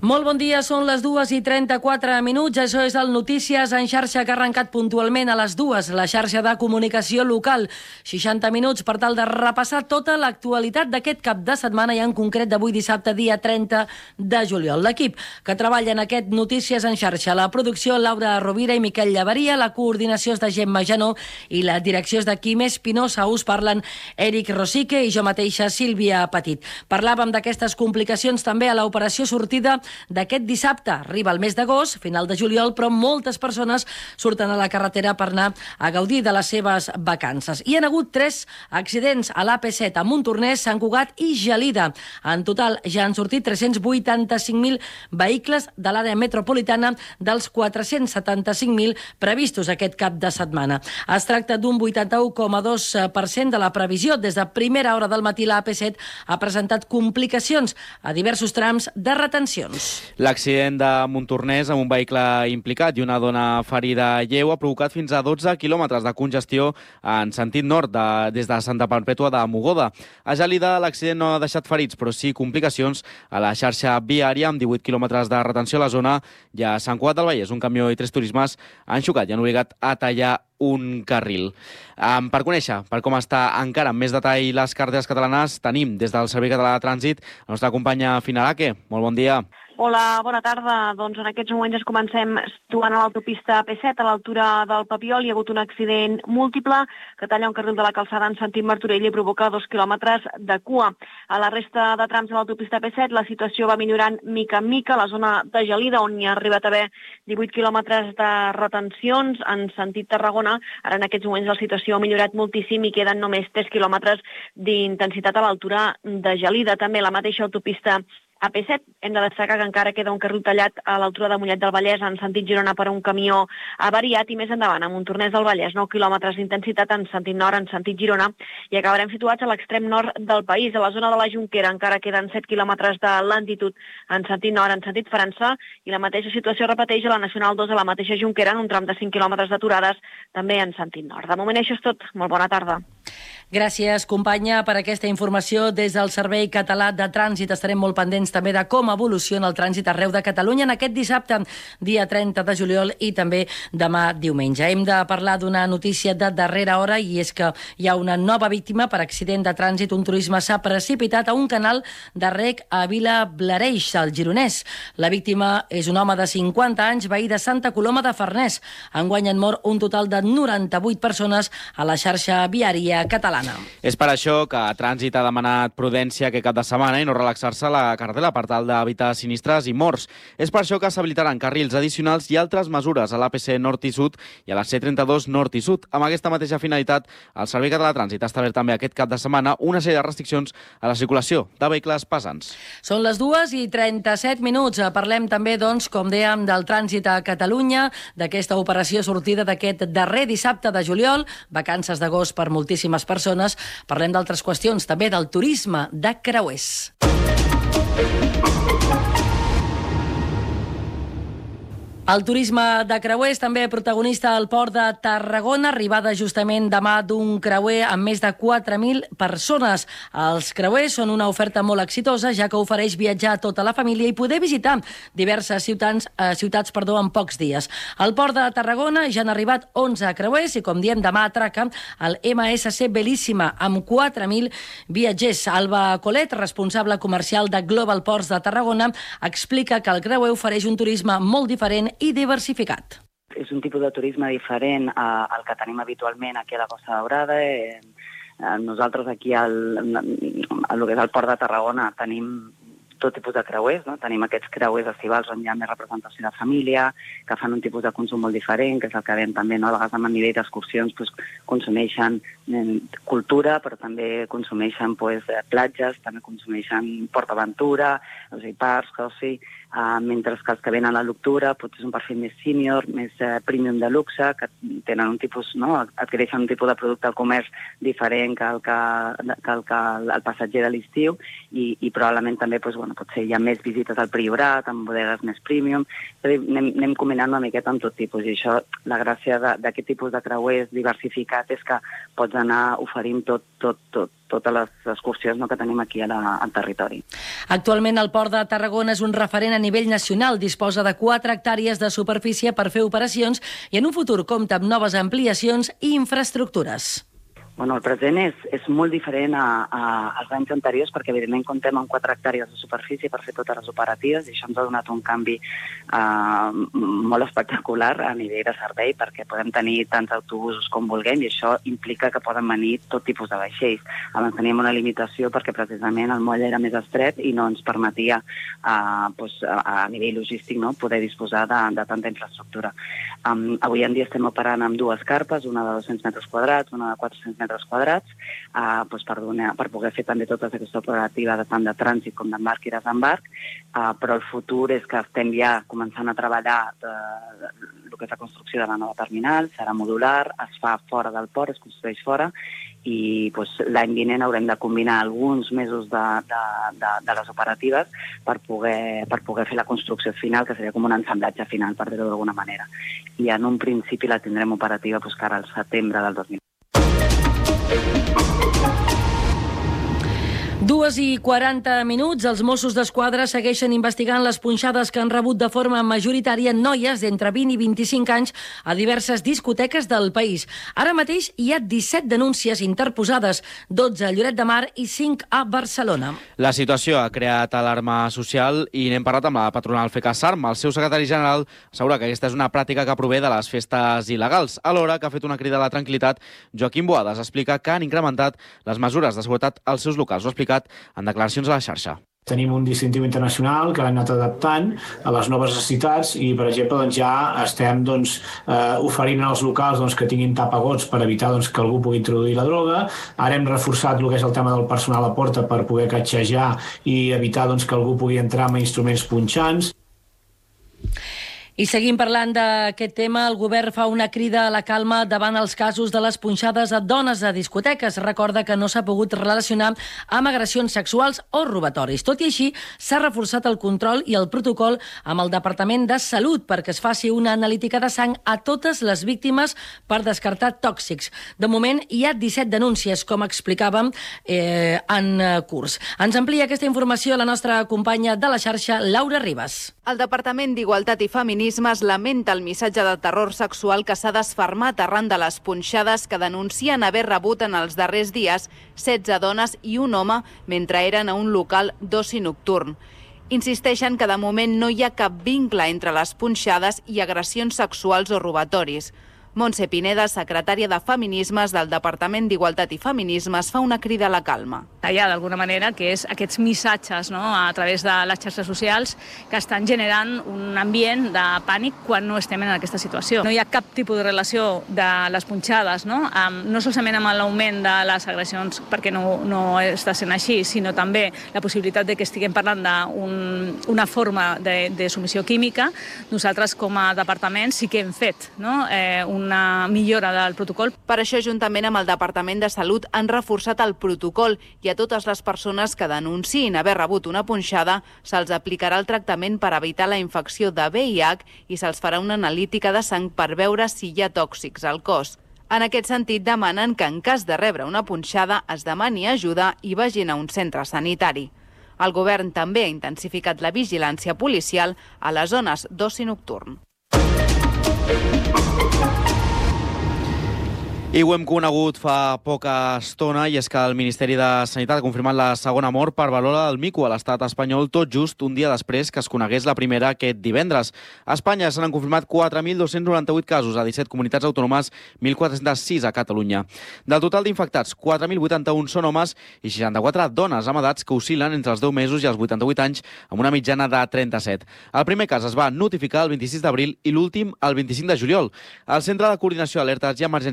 Molt bon dia, són les dues i trenta-quatre minuts. Això és el Notícies en xarxa que ha arrencat puntualment a les dues, la xarxa de comunicació local. seixanta minuts per tal de repassar tota l'actualitat d'aquest cap de setmana i en concret d'avui dissabte, dia trenta de juliol. L'equip que treballa en aquest Notícies en xarxa, la producció Laura Rovira i Miquel Llavaria, la coordinació és de Gemma Janó i la direcció és de Quim Espinosa. Us parlen Eric Rosique i jo mateixa, Sílvia Petit. Parlàvem d'aquestes complicacions també a l'operació sortida d'aquest dissabte. Arriba el mes d'agost, final de juliol, però moltes persones surten a la carretera per anar a gaudir de les seves vacances. Hi ha hagut tres accidents a l'A P set a Montornès, Sant Cugat i Gelida. En total ja han sortit tres-cents vuitanta-cinc mil vehicles de l'àrea metropolitana dels quatre-cents setanta-cinc mil previstos aquest cap de setmana. Es tracta d'un vuitanta-u coma dos per cent de la previsió. Des de primera hora del matí l'A P set ha presentat complicacions a diversos trams de retencions. L'accident de Montornès amb un vehicle implicat i una dona ferida lleu ha provocat fins a dotze quilòmetres de congestió en sentit nord de, des de Santa Perpètua de Mogoda. A Gelida l'accident no ha deixat ferits, però sí complicacions a la xarxa viària amb divuit quilòmetres de retenció a la zona i a Sant Cugat del Vallès. Un camió i tres turismes han xocat i han obligat a tallar un carril. Um, per conèixer per com està encara amb més detall les carreteres catalanes, tenim des del Servei Català de Trànsit la nostra companya Fina Laque. Molt bon dia. Hola, bona tarda. Doncs en aquests moments ens comencem situant a l'autopista A P set, a l'altura del Papiol. Hi ha hagut un accident múltiple que talla un carril de la calçada en sentit Martorell i provoca dos quilòmetres de cua. A la resta de trams de l'autopista A P set la situació va millorant mica en mica. A la zona de Gelida, on hi ha arribat a haver divuit quilòmetres de retencions en sentit Tarragona, ara en aquests moments la situació ha millorat moltíssim i queden només tres quilòmetres d'intensitat a l'altura de Gelida. També la mateixa autopista A P set, hem de destacar que encara queda un carril tallat a l'altura de Mollet del Vallès en sentit Girona per un camió avariat i més endavant a Montornès del Vallès, nou quilòmetres d'intensitat en sentit nord, en sentit Girona, i acabarem situats a l'extrem nord del país. A la zona de la Jonquera encara queden set quilòmetres de lentitud en sentit nord, en sentit França, i la mateixa situació repeteix a la Nacional dos a la mateixa Jonquera en un tram de cinc quilòmetres d'aturades també en sentit nord. De moment això és tot. Molt bona tarda. Gràcies, companya, per aquesta informació des del Servei Català de Trànsit. Estarem molt pendents també de com evoluciona el trànsit arreu de Catalunya en aquest dissabte, dia trenta de juliol, i també demà diumenge. Hem de parlar d'una notícia de darrera hora, i és que hi ha una nova víctima per accident de trànsit. Un turisme s'ha precipitat a un canal de rec a Vila Blareix, al Gironès. La víctima és un home de cinquanta anys, veí de Santa Coloma de Farners. Enguany han mort un total de noranta-vuit persones a la xarxa viària catalana. És per això que Trànsit ha demanat prudència aquest cap de setmana i no relaxar-se a la carretera per tal d'evitar sinistres i morts. És per això que s'habilitaran carrils addicionals i altres mesures a l'A P C nord i sud i a la C trenta-dos nord i sud. Amb aquesta mateixa finalitat, el Servei Català de Trànsit ha establert també aquest cap de setmana una sèrie de restriccions a la circulació de vehicles pesants. Són les dues i trenta-set minuts. Parlem també, doncs, com dèiem, del trànsit a Catalunya, d'aquesta operació sortida d'aquest darrer dissabte de juliol, vacances d'agost per moltíssimes persones. Parlem d'altres qüestions, també del turisme de creuers. El turisme de creuers també protagonista al port de Tarragona, arribada justament demà d'un creuer amb més de quatre mil persones. Els creuers són una oferta molt exitosa, ja que ofereix viatjar a tota la família i poder visitar diverses ciutats, eh, ciutats perdó, en pocs dies. Al port de Tarragona ja han arribat onze creuers i, com diem, demà atraca el M S C Bellíssima amb quatre mil viatgers. Alba Colet, responsable comercial de Global Ports de Tarragona, explica que el creuer ofereix un turisme molt diferent i diversificat. És un tipus de turisme diferent al que tenim habitualment aquí a la Costa Daurada. Eh, nosaltres aquí al, al que és el Port de Tarragona tenim tot tipus de creuers, no? Tenim aquests creuers estivals on hi ha més representació de família, que fan un tipus de consum molt diferent, que és el que veiem també, no? A vegades a nivell d'excursions pues, consumeixen eh, cultura, però també consumeixen pues, platges, també consumeixen PortAventura, o sigui, parcs, o sigui, Uh, mentre que els que venen a l'octubre potser és un perfil més senior, més uh, premium de luxe, que tenen un tipus, no? adquireixen un tipus de producte al comerç diferent que el, que, que el, que el passatger de l'estiu i, i probablement també pues, bueno, bueno, potser hi ha més visites al Priorat, amb bodegues més premium, és a dir, anem, anem combinant una miqueta amb tot tipus, i això, la gràcia d'aquest tipus de creuers diversificat és que pots anar oferint tot, tot, tot, totes les excursions no, que tenim aquí a la, al territori. Actualment el Port de Tarragona és un referent a nivell nacional, disposa de quatre hectàrees de superfície per fer operacions i en un futur compta amb noves ampliacions i infraestructures. Bueno, el present és, és molt diferent a, a, als anys anteriors perquè, evidentment, comptem amb quatre hectàrees de superfície per fer totes les operatives i això ens ha donat un canvi eh, molt espectacular a nivell de servei perquè podem tenir tants autobusos com vulguem i això implica que poden venir tot tipus de vaixells. Abans teníem una limitació perquè, precisament, el moll era més estret i no ens permetia, eh, doncs, a, a nivell logístic, no, poder disposar de, de tanta infraestructura. Um, avui en dia estem operant amb dues carpes, una de dos-cents metres quadrats, una de quatre-cents metres quadrats, eh, doncs per, donar, per poder fer també tota aquesta operativa de tant de trànsit com d'embarc i desembarc, eh, però el futur és que estem ja començant a treballar de, de, de, el que és la construcció de la nova terminal, serà modular, es fa fora del port, es construeix fora, i doncs, l'any vinent haurem de combinar alguns mesos de, de, de, de les operatives per poder, per poder fer la construcció final, que seria com un ensamblatge final, per dir-ho d'alguna manera. I en un principi la tindrem operativa doncs, cara al setembre del dos mil. Dues i quaranta minuts, els Mossos d'Esquadra segueixen investigant les punxades que han rebut de forma majoritària noies d'entre vint i vint-i-cinc anys a diverses discoteques del país. Ara mateix hi ha disset denúncies interposades, dotze a Lloret de Mar i cinc a Barcelona. La situació ha creat alarma social i n'hem parlat amb la patronal FECASARM. El seu secretari general assegura que aquesta és una pràctica que prové de les festes il·legals. Alhora que ha fet una crida a la tranquil·litat, Joaquim Boades explica que han incrementat les mesures de seguretat als seus locals. Ho ha explicat en declaracions a la xarxa. Tenim un distintiu internacional que l'hem anat adaptant a les noves necessitats i, per exemple, doncs, ja estem doncs, eh, oferint als locals doncs, que tinguin tapagots per evitar doncs, que algú pugui introduir la droga. Ara hem reforçat el que és el tema del personal a porta per poder catxejar i evitar doncs, que algú pugui entrar amb instruments punxants. I seguim parlant d'aquest tema. El govern fa una crida a la calma davant els casos de les punxades a dones a discoteques. Recorda que no s'ha pogut relacionar amb agressions sexuals o robatoris. Tot i així, s'ha reforçat el control i el protocol amb el Departament de Salut perquè es faci una analítica de sang a totes les víctimes per descartar tòxics. De moment, hi ha disset denúncies, com explicàvem, eh, en curs. Ens amplia aquesta informació la nostra companya de la xarxa, Laura Ribas. El Departament d'Igualtat i Feminismes lamenta el missatge de terror sexual que s'ha desfermat arran de les punxades que denuncien haver rebut en els darrers dies setze dones i un home mentre eren a un local d'oci nocturn. Insisteixen que de moment no hi ha cap vincle entre les punxades i agressions sexuals o robatoris. Montse Pineda, secretària de Feminismes del Departament d'Igualtat i Feminismes, fa una crida a la calma. Hi ha d'alguna manera que és aquests missatges, no?, a través de les xarxes socials que estan generant un ambient de pànic quan no estem en aquesta situació. No hi ha cap tipus de relació de les punxades, no, amb, no solament amb l'augment de les agressions, perquè no, no està sent així, sinó també la possibilitat de que estiguem parlant d'una forma de, de submissió química. Nosaltres, com a departament, sí que hem fet, no?, eh, un una millora del protocol. Per això, juntament amb el Departament de Salut, han reforçat el protocol i a totes les persones que denunciïn haver rebut una punxada se'ls aplicarà el tractament per evitar la infecció de V I H i se'ls farà una analítica de sang per veure si hi ha tòxics al cos. En aquest sentit, demanen que en cas de rebre una punxada es demani ajuda i vagin a un centre sanitari. El govern també ha intensificat la vigilància policial a les zones d'oci nocturn. I ho hem conegut fa poca estona, i és que el Ministeri de Sanitat ha confirmat la segona mort per valor del mico a l'estat espanyol, tot just un dia després que es conegués la primera aquest divendres. A Espanya se n'han confirmat quatre mil dos-cents noranta-vuit casos a disset comunitats autònomes, mil quatre-cents sis a Catalunya. Del total d'infectats, quatre mil vuitanta-un són homes i seixanta-quatre dones amb edats que oscil·len entre els deu mesos i els vuitanta-vuit anys, amb una mitjana de trenta-set. El primer cas es va notificar el vint-i-sis d'abril i l'últim el vint-i-cinc de juliol. El Centre de Coordinació d'Alertes i Emergències Sanitàries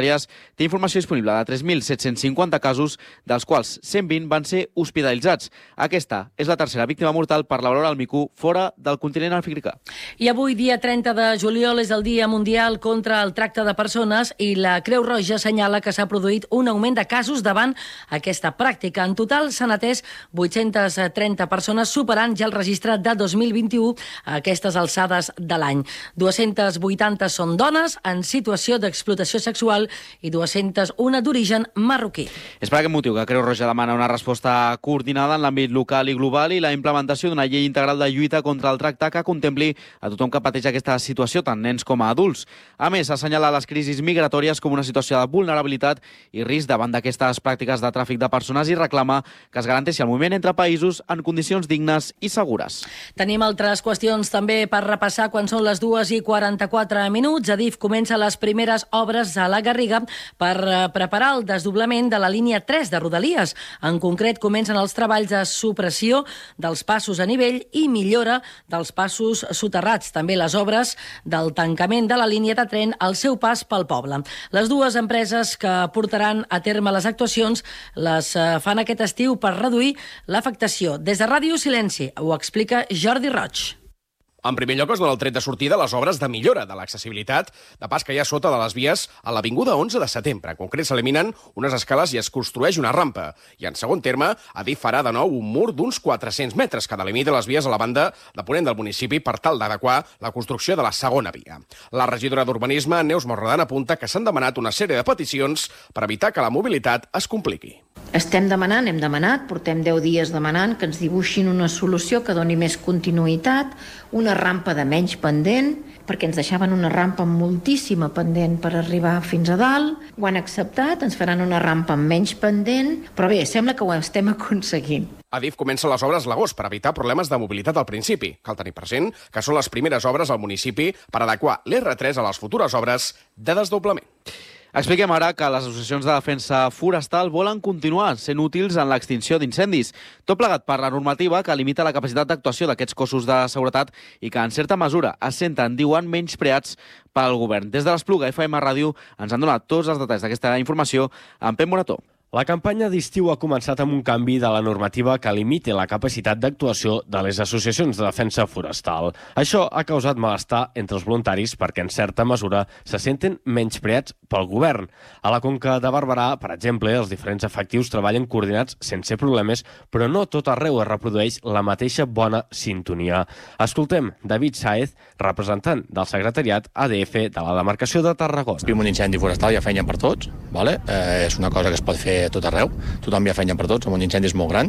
Canàries té informació disponible de tres mil set-cents cinquanta casos, dels quals cent vint van ser hospitalitzats. Aquesta és la tercera víctima mortal per la verola al mico fora del continent africà. I avui, dia trenta de juliol, és el Dia Mundial contra el Tracte de Persones i la Creu Roja assenyala que s'ha produït un augment de casos davant aquesta pràctica. En total s'han atès vuit-centes trenta persones, superant ja el registre de dos mil vint-i-u a aquestes alçades de l'any. dues-centes vuitanta són dones en situació d'explotació sexual i dues-centes u d'origen marroquí. És per aquest motiu que Creu Roja demana una resposta coordinada en l'àmbit local i global i la implementació d'una llei integral de lluita contra el tracte que contempli a tothom que pateix aquesta situació, tant nens com a adults. A més, assenyala les crisis migratòries com una situació de vulnerabilitat i risc davant d'aquestes pràctiques de tràfic de persones i reclama que es garanteixi el moviment entre països en condicions dignes i segures. Tenim altres qüestions també per repassar quan són les dues i quaranta-quatre minuts. Adif comença les primeres obres a la Garriga per preparar el desdoblament de la línia tres de Rodalies. En concret, comencen els treballs de supressió dels passos a nivell i millora dels passos soterrats. També les obres del tancament de la línia de tren al seu pas pel poble. Les dues empreses que portaran a terme les actuacions les fan aquest estiu per reduir l'afectació. Des de Ràdio Silenci ho explica Jordi Roig. En primer lloc es dona el tret de sortida a les obres de millora de l'accessibilitat, de pas que hi ha sota de les vies a l'Avinguda onze de setembre. En concret, s'eliminen unes escales i es construeix una rampa. I en segon terme, Adif farà de nou un mur d'uns quatre-cents metres que delimita les vies a la banda de ponent del municipi per tal d'adequar la construcció de la segona via. La regidora d'Urbanisme, Neus Morredan, apunta que s'han demanat una sèrie de peticions per evitar que la mobilitat es compliqui. Estem demanant, hem demanat, portem deu dies demanant que ens dibuixin una solució que doni més continuïtat, una rampa de menys pendent, perquè ens deixaven una rampa amb moltíssima pendent per arribar fins a dalt. Ho han acceptat, ens faran una rampa amb menys pendent, però bé, sembla que ho estem aconseguint. Adif comença les obres l'agost per evitar problemes de mobilitat al principi. Cal tenir present que són les primeres obres al municipi per adequar l'erre tres a les futures obres de desdoblament. Expliquem ara que les associacions de defensa forestal volen continuar sent útils en l'extinció d'incendis. Tot plegat per la normativa que limita la capacitat d'actuació d'aquests cossos de seguretat i que, en certa mesura, es senten, diuen, menyspreats pel govern. Des de l'Espluga F M Ràdio ens han donat tots els detalls d'aquesta informació amb Pep Morató. La campanya d'estiu ha començat amb un canvi de la normativa que limiti la capacitat d'actuació de les associacions de defensa forestal. Això ha causat malestar entre els voluntaris perquè, en certa mesura, se senten menyspreats pel govern. A la Conca de Barberà, per exemple, els diferents efectius treballen coordinats sense problemes, però no tot arreu es reprodueix la mateixa bona sintonia. Escoltem David Sáez, representant del secretariat A D F de la demarcació de Tarragona. Un incendi forestal hi ha feina per tots, vale? eh, és una cosa que es pot fer a tot arreu, tothom hi ha feina per tots, amb un incendi és molt gran,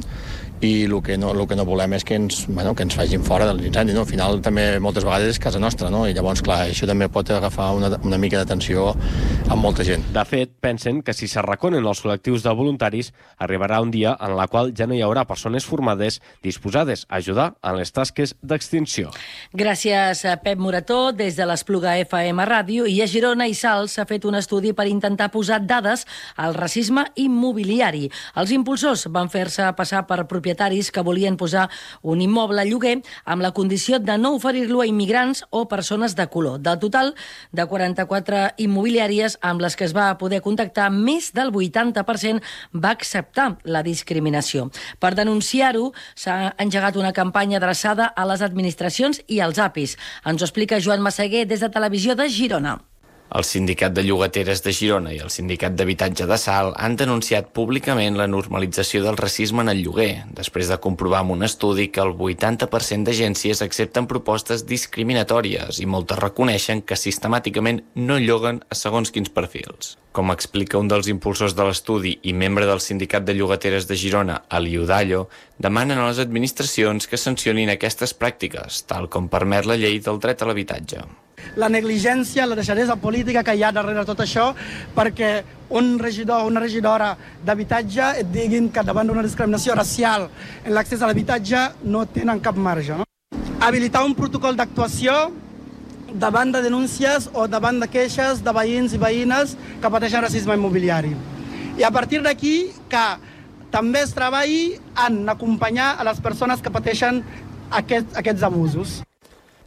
i el que no, el que no volem és que ens, bueno, que ens facin fora de l'incendi, no? Al final també moltes vegades és casa nostra, no? I llavors, clar, això també pot agafar una, una mica d'atenció amb molta gent. De fet, pensen que si s'arraconen els col·lectius de voluntaris, arribarà un dia en la qual ja no hi haurà persones formades disposades a ajudar en les tasques d'extinció. Gràcies a Pep Morató. Des de l'Espluga F M Ràdio i a Girona i Salt s'ha fet un estudi per intentar posar dades al racisme immobiliari. Els impulsors van fer-se passar per propietaris que volien posar un immoble a lloguer amb la condició de no oferir-lo a immigrants o persones de color. Del total de quaranta-quatre immobiliàries amb les que es va poder contactar, més del vuitanta per cent va acceptar la discriminació. Per denunciar-ho, s'ha engegat una campanya adreçada a les administracions i als A P Is. Ens ho explica Joan Massaguer des de Televisió de Girona. El Sindicat de Llogateres de Girona i el Sindicat d'Habitatge de Salt han denunciat públicament la normalització del racisme en el lloguer, després de comprovar amb un estudi que el vuitanta per cent d'agències accepten propostes discriminatòries i moltes reconeixen que sistemàticament no lloguen a segons quins perfils. Com explica un dels impulsors de l'estudi i membre del Sindicat de Llogateres de Girona, Eliu Dallo, demanen a les administracions que sancionin aquestes pràctiques, tal com permet la llei del dret a l'habitatge. La negligència, la deixadesa política que hi ha darrere tot això, perquè un regidor o una regidora d'habitatge et diguin que davant d'una discriminació racial en l'accés a l'habitatge no tenen cap marge. No? Habilitar un protocol d'actuació davant de denúncies o davant de queixes de veïns i veïnes que pateixen racisme immobiliari. I a partir d'aquí que també es treballi en acompanyar a les persones que pateixen aquest, aquests abusos.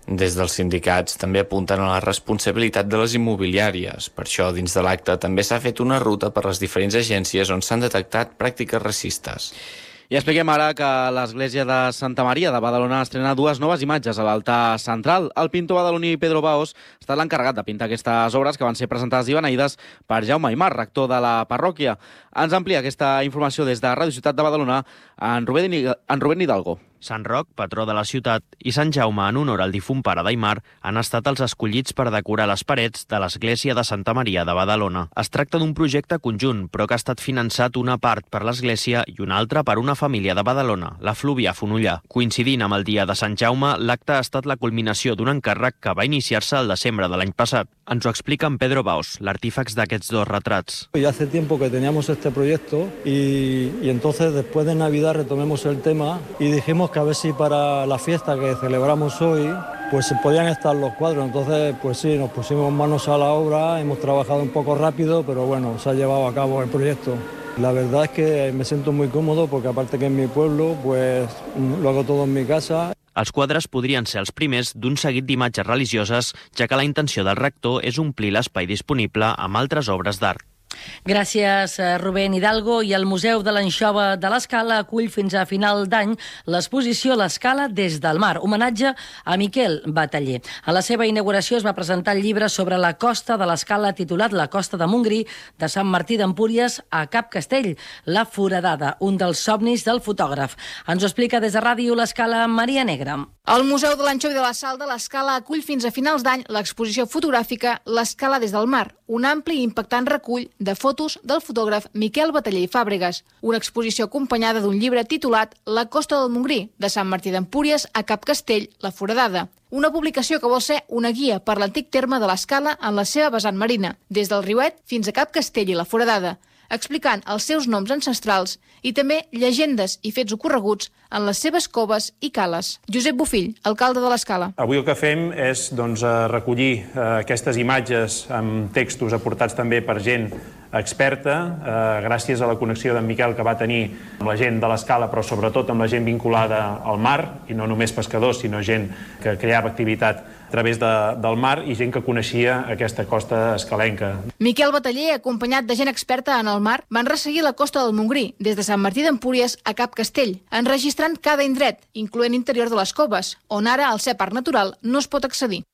Des dels sindicats també apunten a la responsabilitat de les immobiliàries. Per això, dins de l'acte, també s'ha fet una ruta per les diferents agències on s'han detectat pràctiques racistes. I expliquem ara que l'església de Santa Maria de Badalona estrena dues noves imatges a l'altar central. El pintor badaloní Pedro Baos ha estat l'encarregat de pintar aquestes obres que van ser presentades i beneïdes per Jaume Aymar, rector de la parròquia. Ens amplia aquesta informació des de Ràdio Ciutat de Badalona en Rubén, en Rubén Hidalgo. Sant Roc, patró de la ciutat, i Sant Jaume, en honor al difunt pare d'Aymar, han estat els escollits per decorar les parets de l'església de Santa Maria de Badalona. Es tracta d'un projecte conjunt, però que ha estat finançat una part per l'església i una altra per una família de Badalona, la Fluvià Fonollà. Coincidint amb el dia de Sant Jaume, l'acte ha estat la culminació d'un encàrrec que va iniciar-se al desembre de l'any passat. Ens ho explica en Pedro Baos, l'artífex d'aquests dos retrats. Ya hace tiempo que teníamos este proyecto y, y entonces después de Navidad retomemos el tema y dijimos que a ver si para la fiesta que celebramos hoy pues podían estar los cuadros. Entonces pues sí, nos pusimos manos a la obra, hemos trabajado un poco rápido, pero bueno, se ha llevado a cabo el proyecto. La verdad es que me siento muy cómodo porque aparte que en mi pueblo pues lo hago todo en mi casa. Els quadres podrien ser els primers d'un seguit d'imatges religioses, ja que la intenció del rector és omplir l'espai disponible amb altres obres d'art. Gràcies, Rubén Hidalgo. I el Museu de l'Anxova de l'Escala acull fins a final d'any l'exposició L'Escala des del mar, homenatge a Miquel Bataller. A la seva inauguració es va presentar el llibre sobre la costa de l'Escala titulat La costa de Montgrí, de Sant Martí d'Empúries a Cap Castell, La Foradada, un dels somnis del fotògraf. Ens ho explica des de Ràdio l'Escala Maria Negra. El Museu de l'Anxova i de la Sal de l'Escala acull fins a finals d'any l'exposició fotogràfica L'Escala des del mar, un ampli i impactant recull de fotos del fotògraf Miquel Bataller i Fàbregas, una exposició acompanyada d'un llibre titulat La costa del Montgrí, de Sant Martí d'Empúries a Cap Castell, La Foradada. Una publicació que vol ser una guia per l'antic terme de l'Escala en la seva vessant marina, des del Riuet fins a Cap Castell i La Foradada, explicant els seus noms ancestrals i també llegendes i fets ocorreguts en les seves coves i cales. Josep Bofill, alcalde de l'Escala. Avui el que fem és doncs, recollir eh, aquestes imatges amb textos aportats també per gent experta, eh, gràcies a la connexió d'en Miquel que va tenir amb la gent de l'Escala, però sobretot amb la gent vinculada al mar, i no només pescadors, sinó gent que creava activitat a través de, del mar i gent que coneixia aquesta costa escalenca. Miquel Bataller, acompanyat de gent experta en el mar, van resseguir la costa del Montgrí, des de Sant Martí d'Empúries a Cap Castell, enregistrant cada indret, incloent l'interior de les coves, on ara, al ser parc natural, no es pot accedir.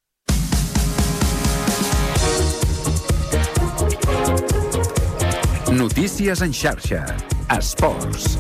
Notícies en xarxa. Esports.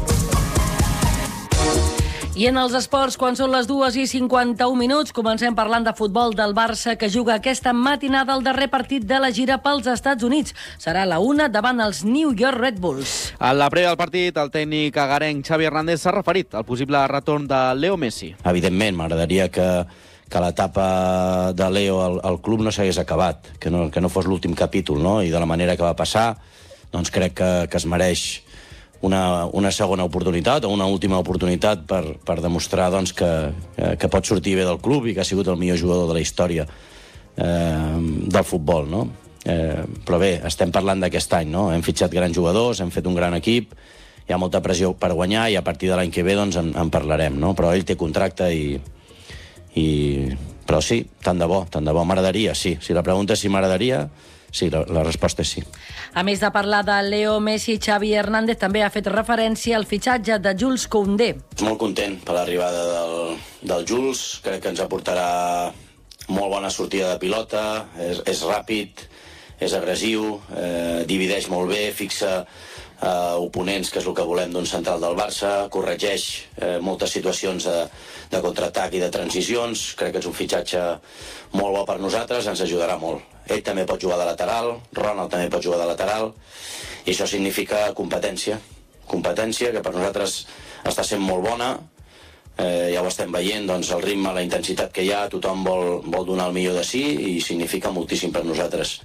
I en els esports, quan són les dues i cinquanta-un minuts, comencem parlant de futbol del Barça, que juga aquesta matinada el darrer partit de la gira pels Estats Units. Serà a la una davant els New York Red Bulls. A la prèvia del partit, el tècnic agarenc Xavi Hernández s'ha referit al possible retorn de Leo Messi. Evidentment, m'agradaria que, que l'etapa de Leo al, al club no s'hagués acabat, que no, que no fos l'últim capítol, no? I de la manera que va passar, doncs crec que, que es mereix una, una segona oportunitat o una última oportunitat per, per demostrar doncs, que, que pot sortir bé del club i que ha sigut el millor jugador de la història eh, del futbol, no? Eh, però bé, estem parlant d'aquest any, no? Hem fitxat grans jugadors, hem fet un gran equip, hi ha molta pressió per guanyar i a partir de l'any que ve doncs, en, en parlarem, no? Però ell té contracte i, i... Però sí, tant de bo, tant de bo. M'agradaria, sí. Si la pregunta és si m'agradaria, sí, la, la resposta és sí. A més de parlar de Leo Messi, Xavi Hernández també ha fet referència al fitxatge de Jules Koundé. Molt content per l'arribada del, del Jules, crec que ens aportarà molt bona sortida de pilota, és, és ràpid, és agressiu, eh, divideix molt bé, fixa eh, oponents, que és el que volem d'un central del Barça, corregeix eh, moltes situacions de, de contraatac i de transicions, crec que és un fitxatge molt bo per nosaltres, ens ajudarà molt. Ell també pot jugar de lateral, Ronald també pot jugar de lateral, i això significa competència, competència que per nosaltres està sent molt bona, eh, ja ho estem veient, doncs el ritme, la intensitat que hi ha, tothom vol, vol donar el millor de si i significa moltíssim per nosaltres.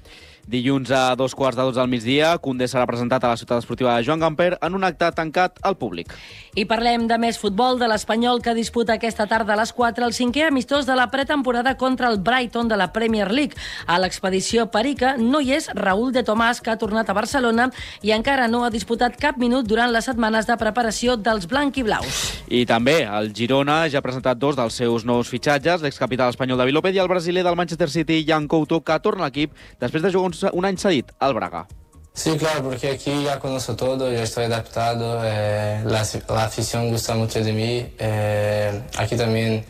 Dilluns a dos quarts de dotze del migdia, Koundé serà presentat a la ciutat esportiva de Joan Gamper en un acte tancat al públic. I parlem de més futbol, de l'Espanyol, que disputa aquesta tarda a les quatre el cinquè amistós de la pretemporada contra el Brighton de la Premier League. A l'expedició Perica no hi és Raúl de Tomàs, que ha tornat a Barcelona i encara no ha disputat cap minut durant les setmanes de preparació dels blanc-i-blaus. I també el Girona ja ha presentat dos dels seus nous fitxatges, l'excapital espanyol David López i el brasiler del Manchester City, Jan Couto, que torna a l'equip després de jugar un any cedit al Braga. Sí, claro, porque aquí ya conozco todo, ya estoy adaptado, eh, la, la afición gusta mucho de mí, eh, aquí también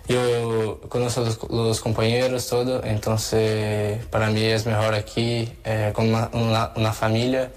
yo conozco los, los compañeros, todo, entonces para mí es mejor aquí, eh, con una, una, una familia,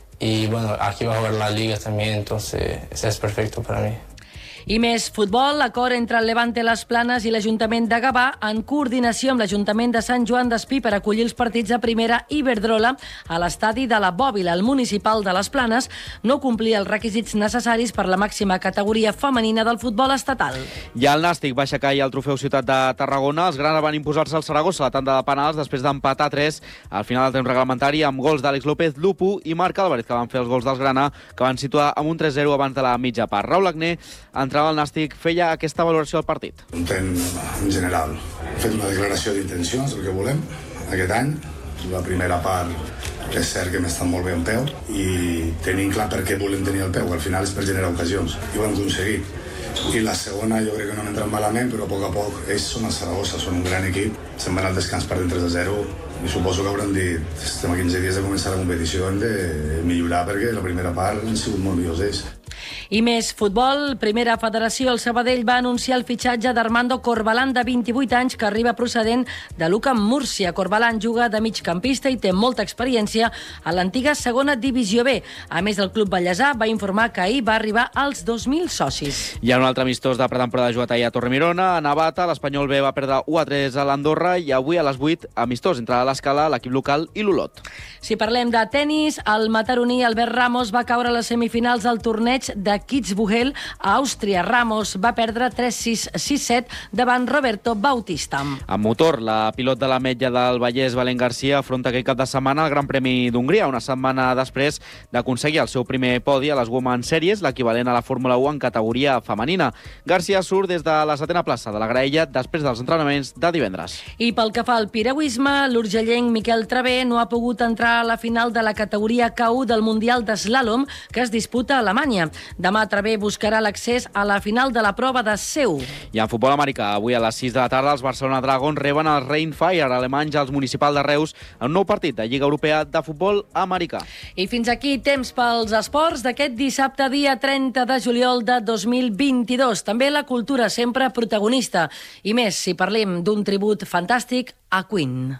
y bueno, aquí va a jugar la liga también, entonces eso es perfecto para mí. I més futbol, l'acord entre el Levante Les Planes i l'Ajuntament de Gavà, en coordinació amb l'Ajuntament de Sant Joan d'Espí per acollir els partits de primera Iberdrola a l'estadi de la Bòbila. El municipal de Les Planes no complia els requisits necessaris per la màxima categoria femenina del futbol estatal. I el Nàstic va aixecar ahir el trofeu Ciutat de Tarragona. Els grans van imposar-se al Saragossa a la tanda de penals després d'empatar tres al final del temps reglamentari amb gols d'Àlex López, Lupu i Marc Álvarez, que van fer els gols dels Grana, que van situar amb un tres zero abans de la mitja part. Raúl Agné, entrava al Nàstic, feia aquesta valoració del partit. Content en general. Hem fet una declaració d'intencions, el que volem, aquest any. La primera part és cert que hem estat molt bé en peu i tenim clar per què volem tenir el peu, al final és per generar ocasions, i ho hem aconseguit. I la segona jo crec que no hem entrat malament, però a poc a poc ells són el Saragossa, són un gran equip, se'n van al descans perdent tres a zero i suposo que hauran dit, estem a quinze dies de començar la competició, hem de millorar perquè la primera part han sigut molt millors ells. I més futbol, Primera Federació, el Sabadell va anunciar el fitxatge d'Armando Corbalán, de vint-i-vuit anys, que arriba procedent de l'U C A M Múrcia. Corbalán juga de migcampista i té molta experiència a l'antiga segona divisió B. A més, el club ballesà va informar que ahir va arribar als dos mil socis. Hi ha un altre amistós de pretemporada jugat ahir a Torremirona, a Navata. L'Espanyol B va perdre u a tres a l'Andorra i avui a les vuit amistós entre l'Escala, l'equip local i l'Olot. Si parlem de tennis, el mataroní Albert Ramos va caure a les semifinals del torneig de Kitzbühel a Àustria. Ramos va perdre tres sis, sis set davant Roberto Bautista. En motor, la pilot de l'Ametlla del Vallès, Valent Garcia, afronta aquest cap de setmana el Gran Premi d'Hongria, una setmana després d'aconseguir el seu primer podi a les Women Series, l'equivalent a la Fórmula u en categoria femenina. Garcia surt des de la setena plaça de la graella després dels entrenaments de divendres. I pel que fa al piragüisme, l'urgellenc Miquel Travé no ha pogut entrar a la final de la categoria K u del Mundial d'Eslàlom que es disputa a Alemanya. Demà Travé buscarà l'accés a la final de la prova de Seu. I en futbol americà, avui a les sis de la tarda, els Barcelona Dragons reben els Rhein-Fire alemanys als Municipal de Reus en un nou partit de Lliga Europea de Futbol Americà. I fins aquí temps pels esports d'aquest dissabte, dia trenta de juliol de dos mil vint-i-dos. També la cultura sempre protagonista. I més, si parlem d'un tribut fantàstic a Queen.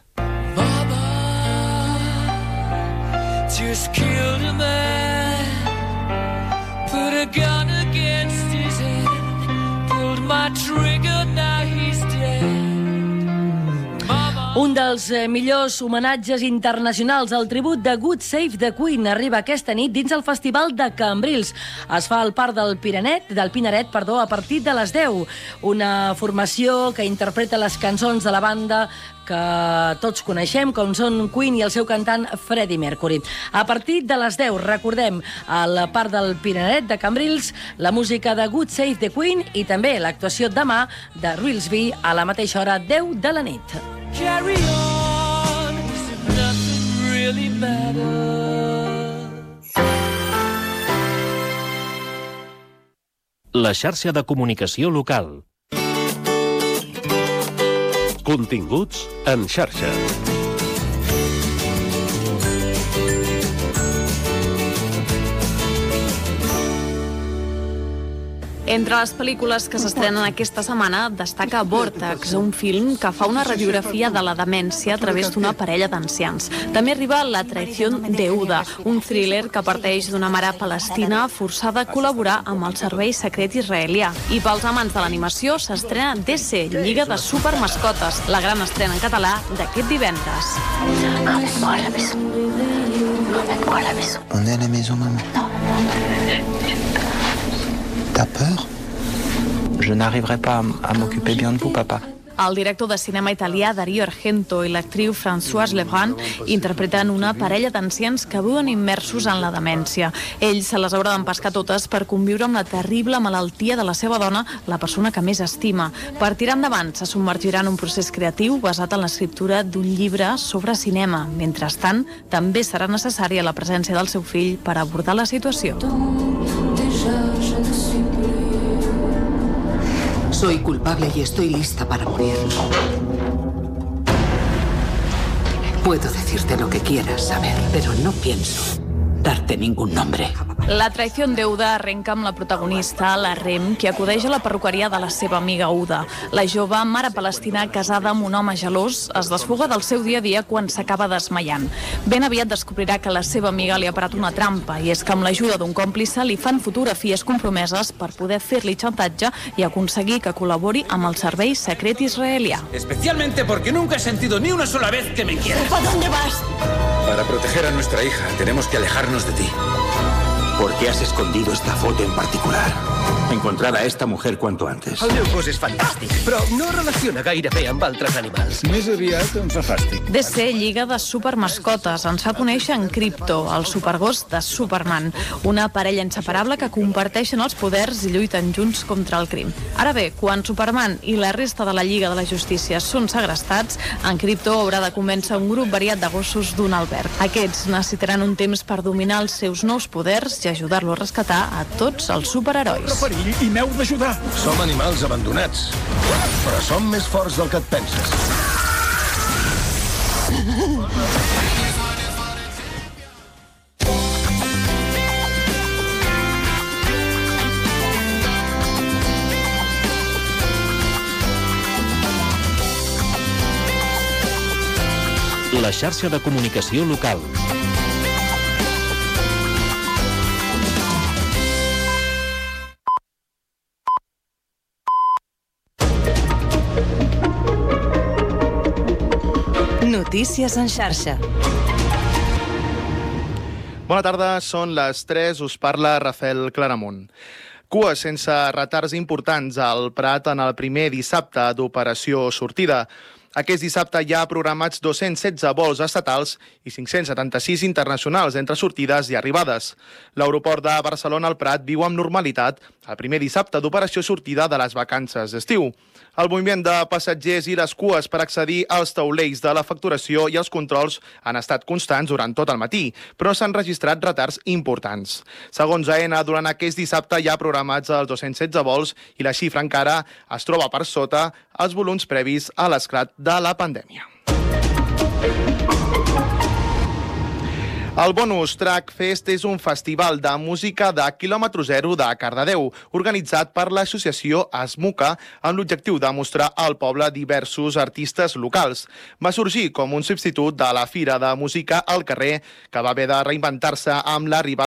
Just killed a man, put a gun against his head, pulled my trigger, now he's dead. Un dels eh, millors homenatges internacionals, el tribut de God Save the Queen, arriba aquesta nit dins el Festival de Cambrils. Es fa al Parc del Pinaret, del Pinaret perdó, a partir de les deu. Una formació que interpreta les cançons de la banda que tots coneixem, com són Queen i el seu cantant Freddie Mercury. A partir de les deu, recordem, al Parc del Pinaret de Cambrils, la música de God Save the Queen i també l'actuació demà de Rilsby a la mateixa hora, deu de la nit. Carry on, as if nothing really matters. La xarxa de comunicació local. Continguts en xarxa. Entre les pel·lícules que s'estrenen aquesta setmana destaca Vortex, un film que fa una radiografia de la demència a través d'una parella d'ancians. També arriba La traición de Uda, un thriller que parteix d'una mare palestina forçada a col·laborar amb el servei secret israelià. I pels amants de l'animació s'estrena D C, Lliga de Supermascotes, la gran estrena en català d'aquest divendres. Emmène-moi à la maison. Emmène-moi à la maison. On est à la maison, maman. T'as peur? Je n'arriverai pas à m'occuper bien de vous, papa. El director de cinema italià Dario Argento i l'actriu Françoise Lebrun interpreten una parella d'ancians que viuen immersos en la demència. Ells se les haurà d'empescar totes per conviure amb la terrible malaltia de la seva dona, la persona que més estima. Per tirar endavant, se submergirà en un procés creatiu basat en l'escriptura d'un llibre sobre cinema. Mentrestant, també serà necessària la presència del seu fill per abordar la situació. Soy culpable y estoy lista para morir. Puedo decirte lo que quieras saber, pero no pienso darte ningún nombre. La traïció d'Euda arrenca amb la protagonista, la Rem, que acudeix a la perruqueria de la seva amiga Uda. La jove mare palestina casada amb un home gelós es desfoga del seu dia a dia quan s'acaba desmaiant. Ben aviat descobrirà que la seva amiga li ha parat una trampa, i és que amb l'ajuda d'un còmplice li fan fotografies compromeses per poder fer-li xantatge i aconseguir que col·labori amb el servei secret israelià. Especialmente porque nunca he sentido ni una sola vez que me quieras. ¿Para dónde vas? Para proteger a nuestra hija, tenemos que alejarnos de ti. ¿Por qué has escondido esta foto en particular? Encontrar a esta mujer cuanto antes. El meu cos és fantàstic, però no relaciona gaire bé amb altres animals. Més aviat un fantàstic. D C Lliga de Supermascotes ens fa conèixer en Crypto, el supergos de Superman, una parella inseparable que comparteixen els poders i lluiten junts contra el crim. Ara bé, quan Superman i la resta de la Lliga de la Justícia són segrestats, en Crypto haurà de convèncer un grup variat de gossos d'un alberg. Aquests necessitaran un temps per dominar els seus nous poders i ajudar-lo a rescatar a tots els superherois. Perill i m'heu d'ajudar. Som animals abandonats, però som més forts del que et penses. La xarxa de comunicació local. Notícies en xarxa. Bona tarda, són les tres, us parla Rafael Claramunt. Cues sense retards importants al Prat en el primer dissabte d'operació sortida. Aquest dissabte hi ha programats dos-cents setze vols estatals i cinc-cents setanta-sis internacionals entre sortides i arribades. L'aeroport de Barcelona al Prat viu amb normalitat el primer dissabte d'operació sortida de les vacances d'estiu. El moviment de passatgers i les cues per accedir als taulells de la facturació i els controls han estat constants durant tot el matí, però s'han registrat retards importants. Segons A N A, durant aquest dissabte hi ha programats els dos-cents setze vols i la xifra encara es troba per sota els volums previs a l'esclat de la pandèmia. El Bonus Track Fest és un festival de música de quilòmetre zero de Cardedeu, organitzat per l'associació Esmuca amb l'objectiu de mostrar al poble diversos artistes locals. Va sorgir com un substitut de la Fira de Música al Carrer, que va haver de reinventar-se amb l'arribada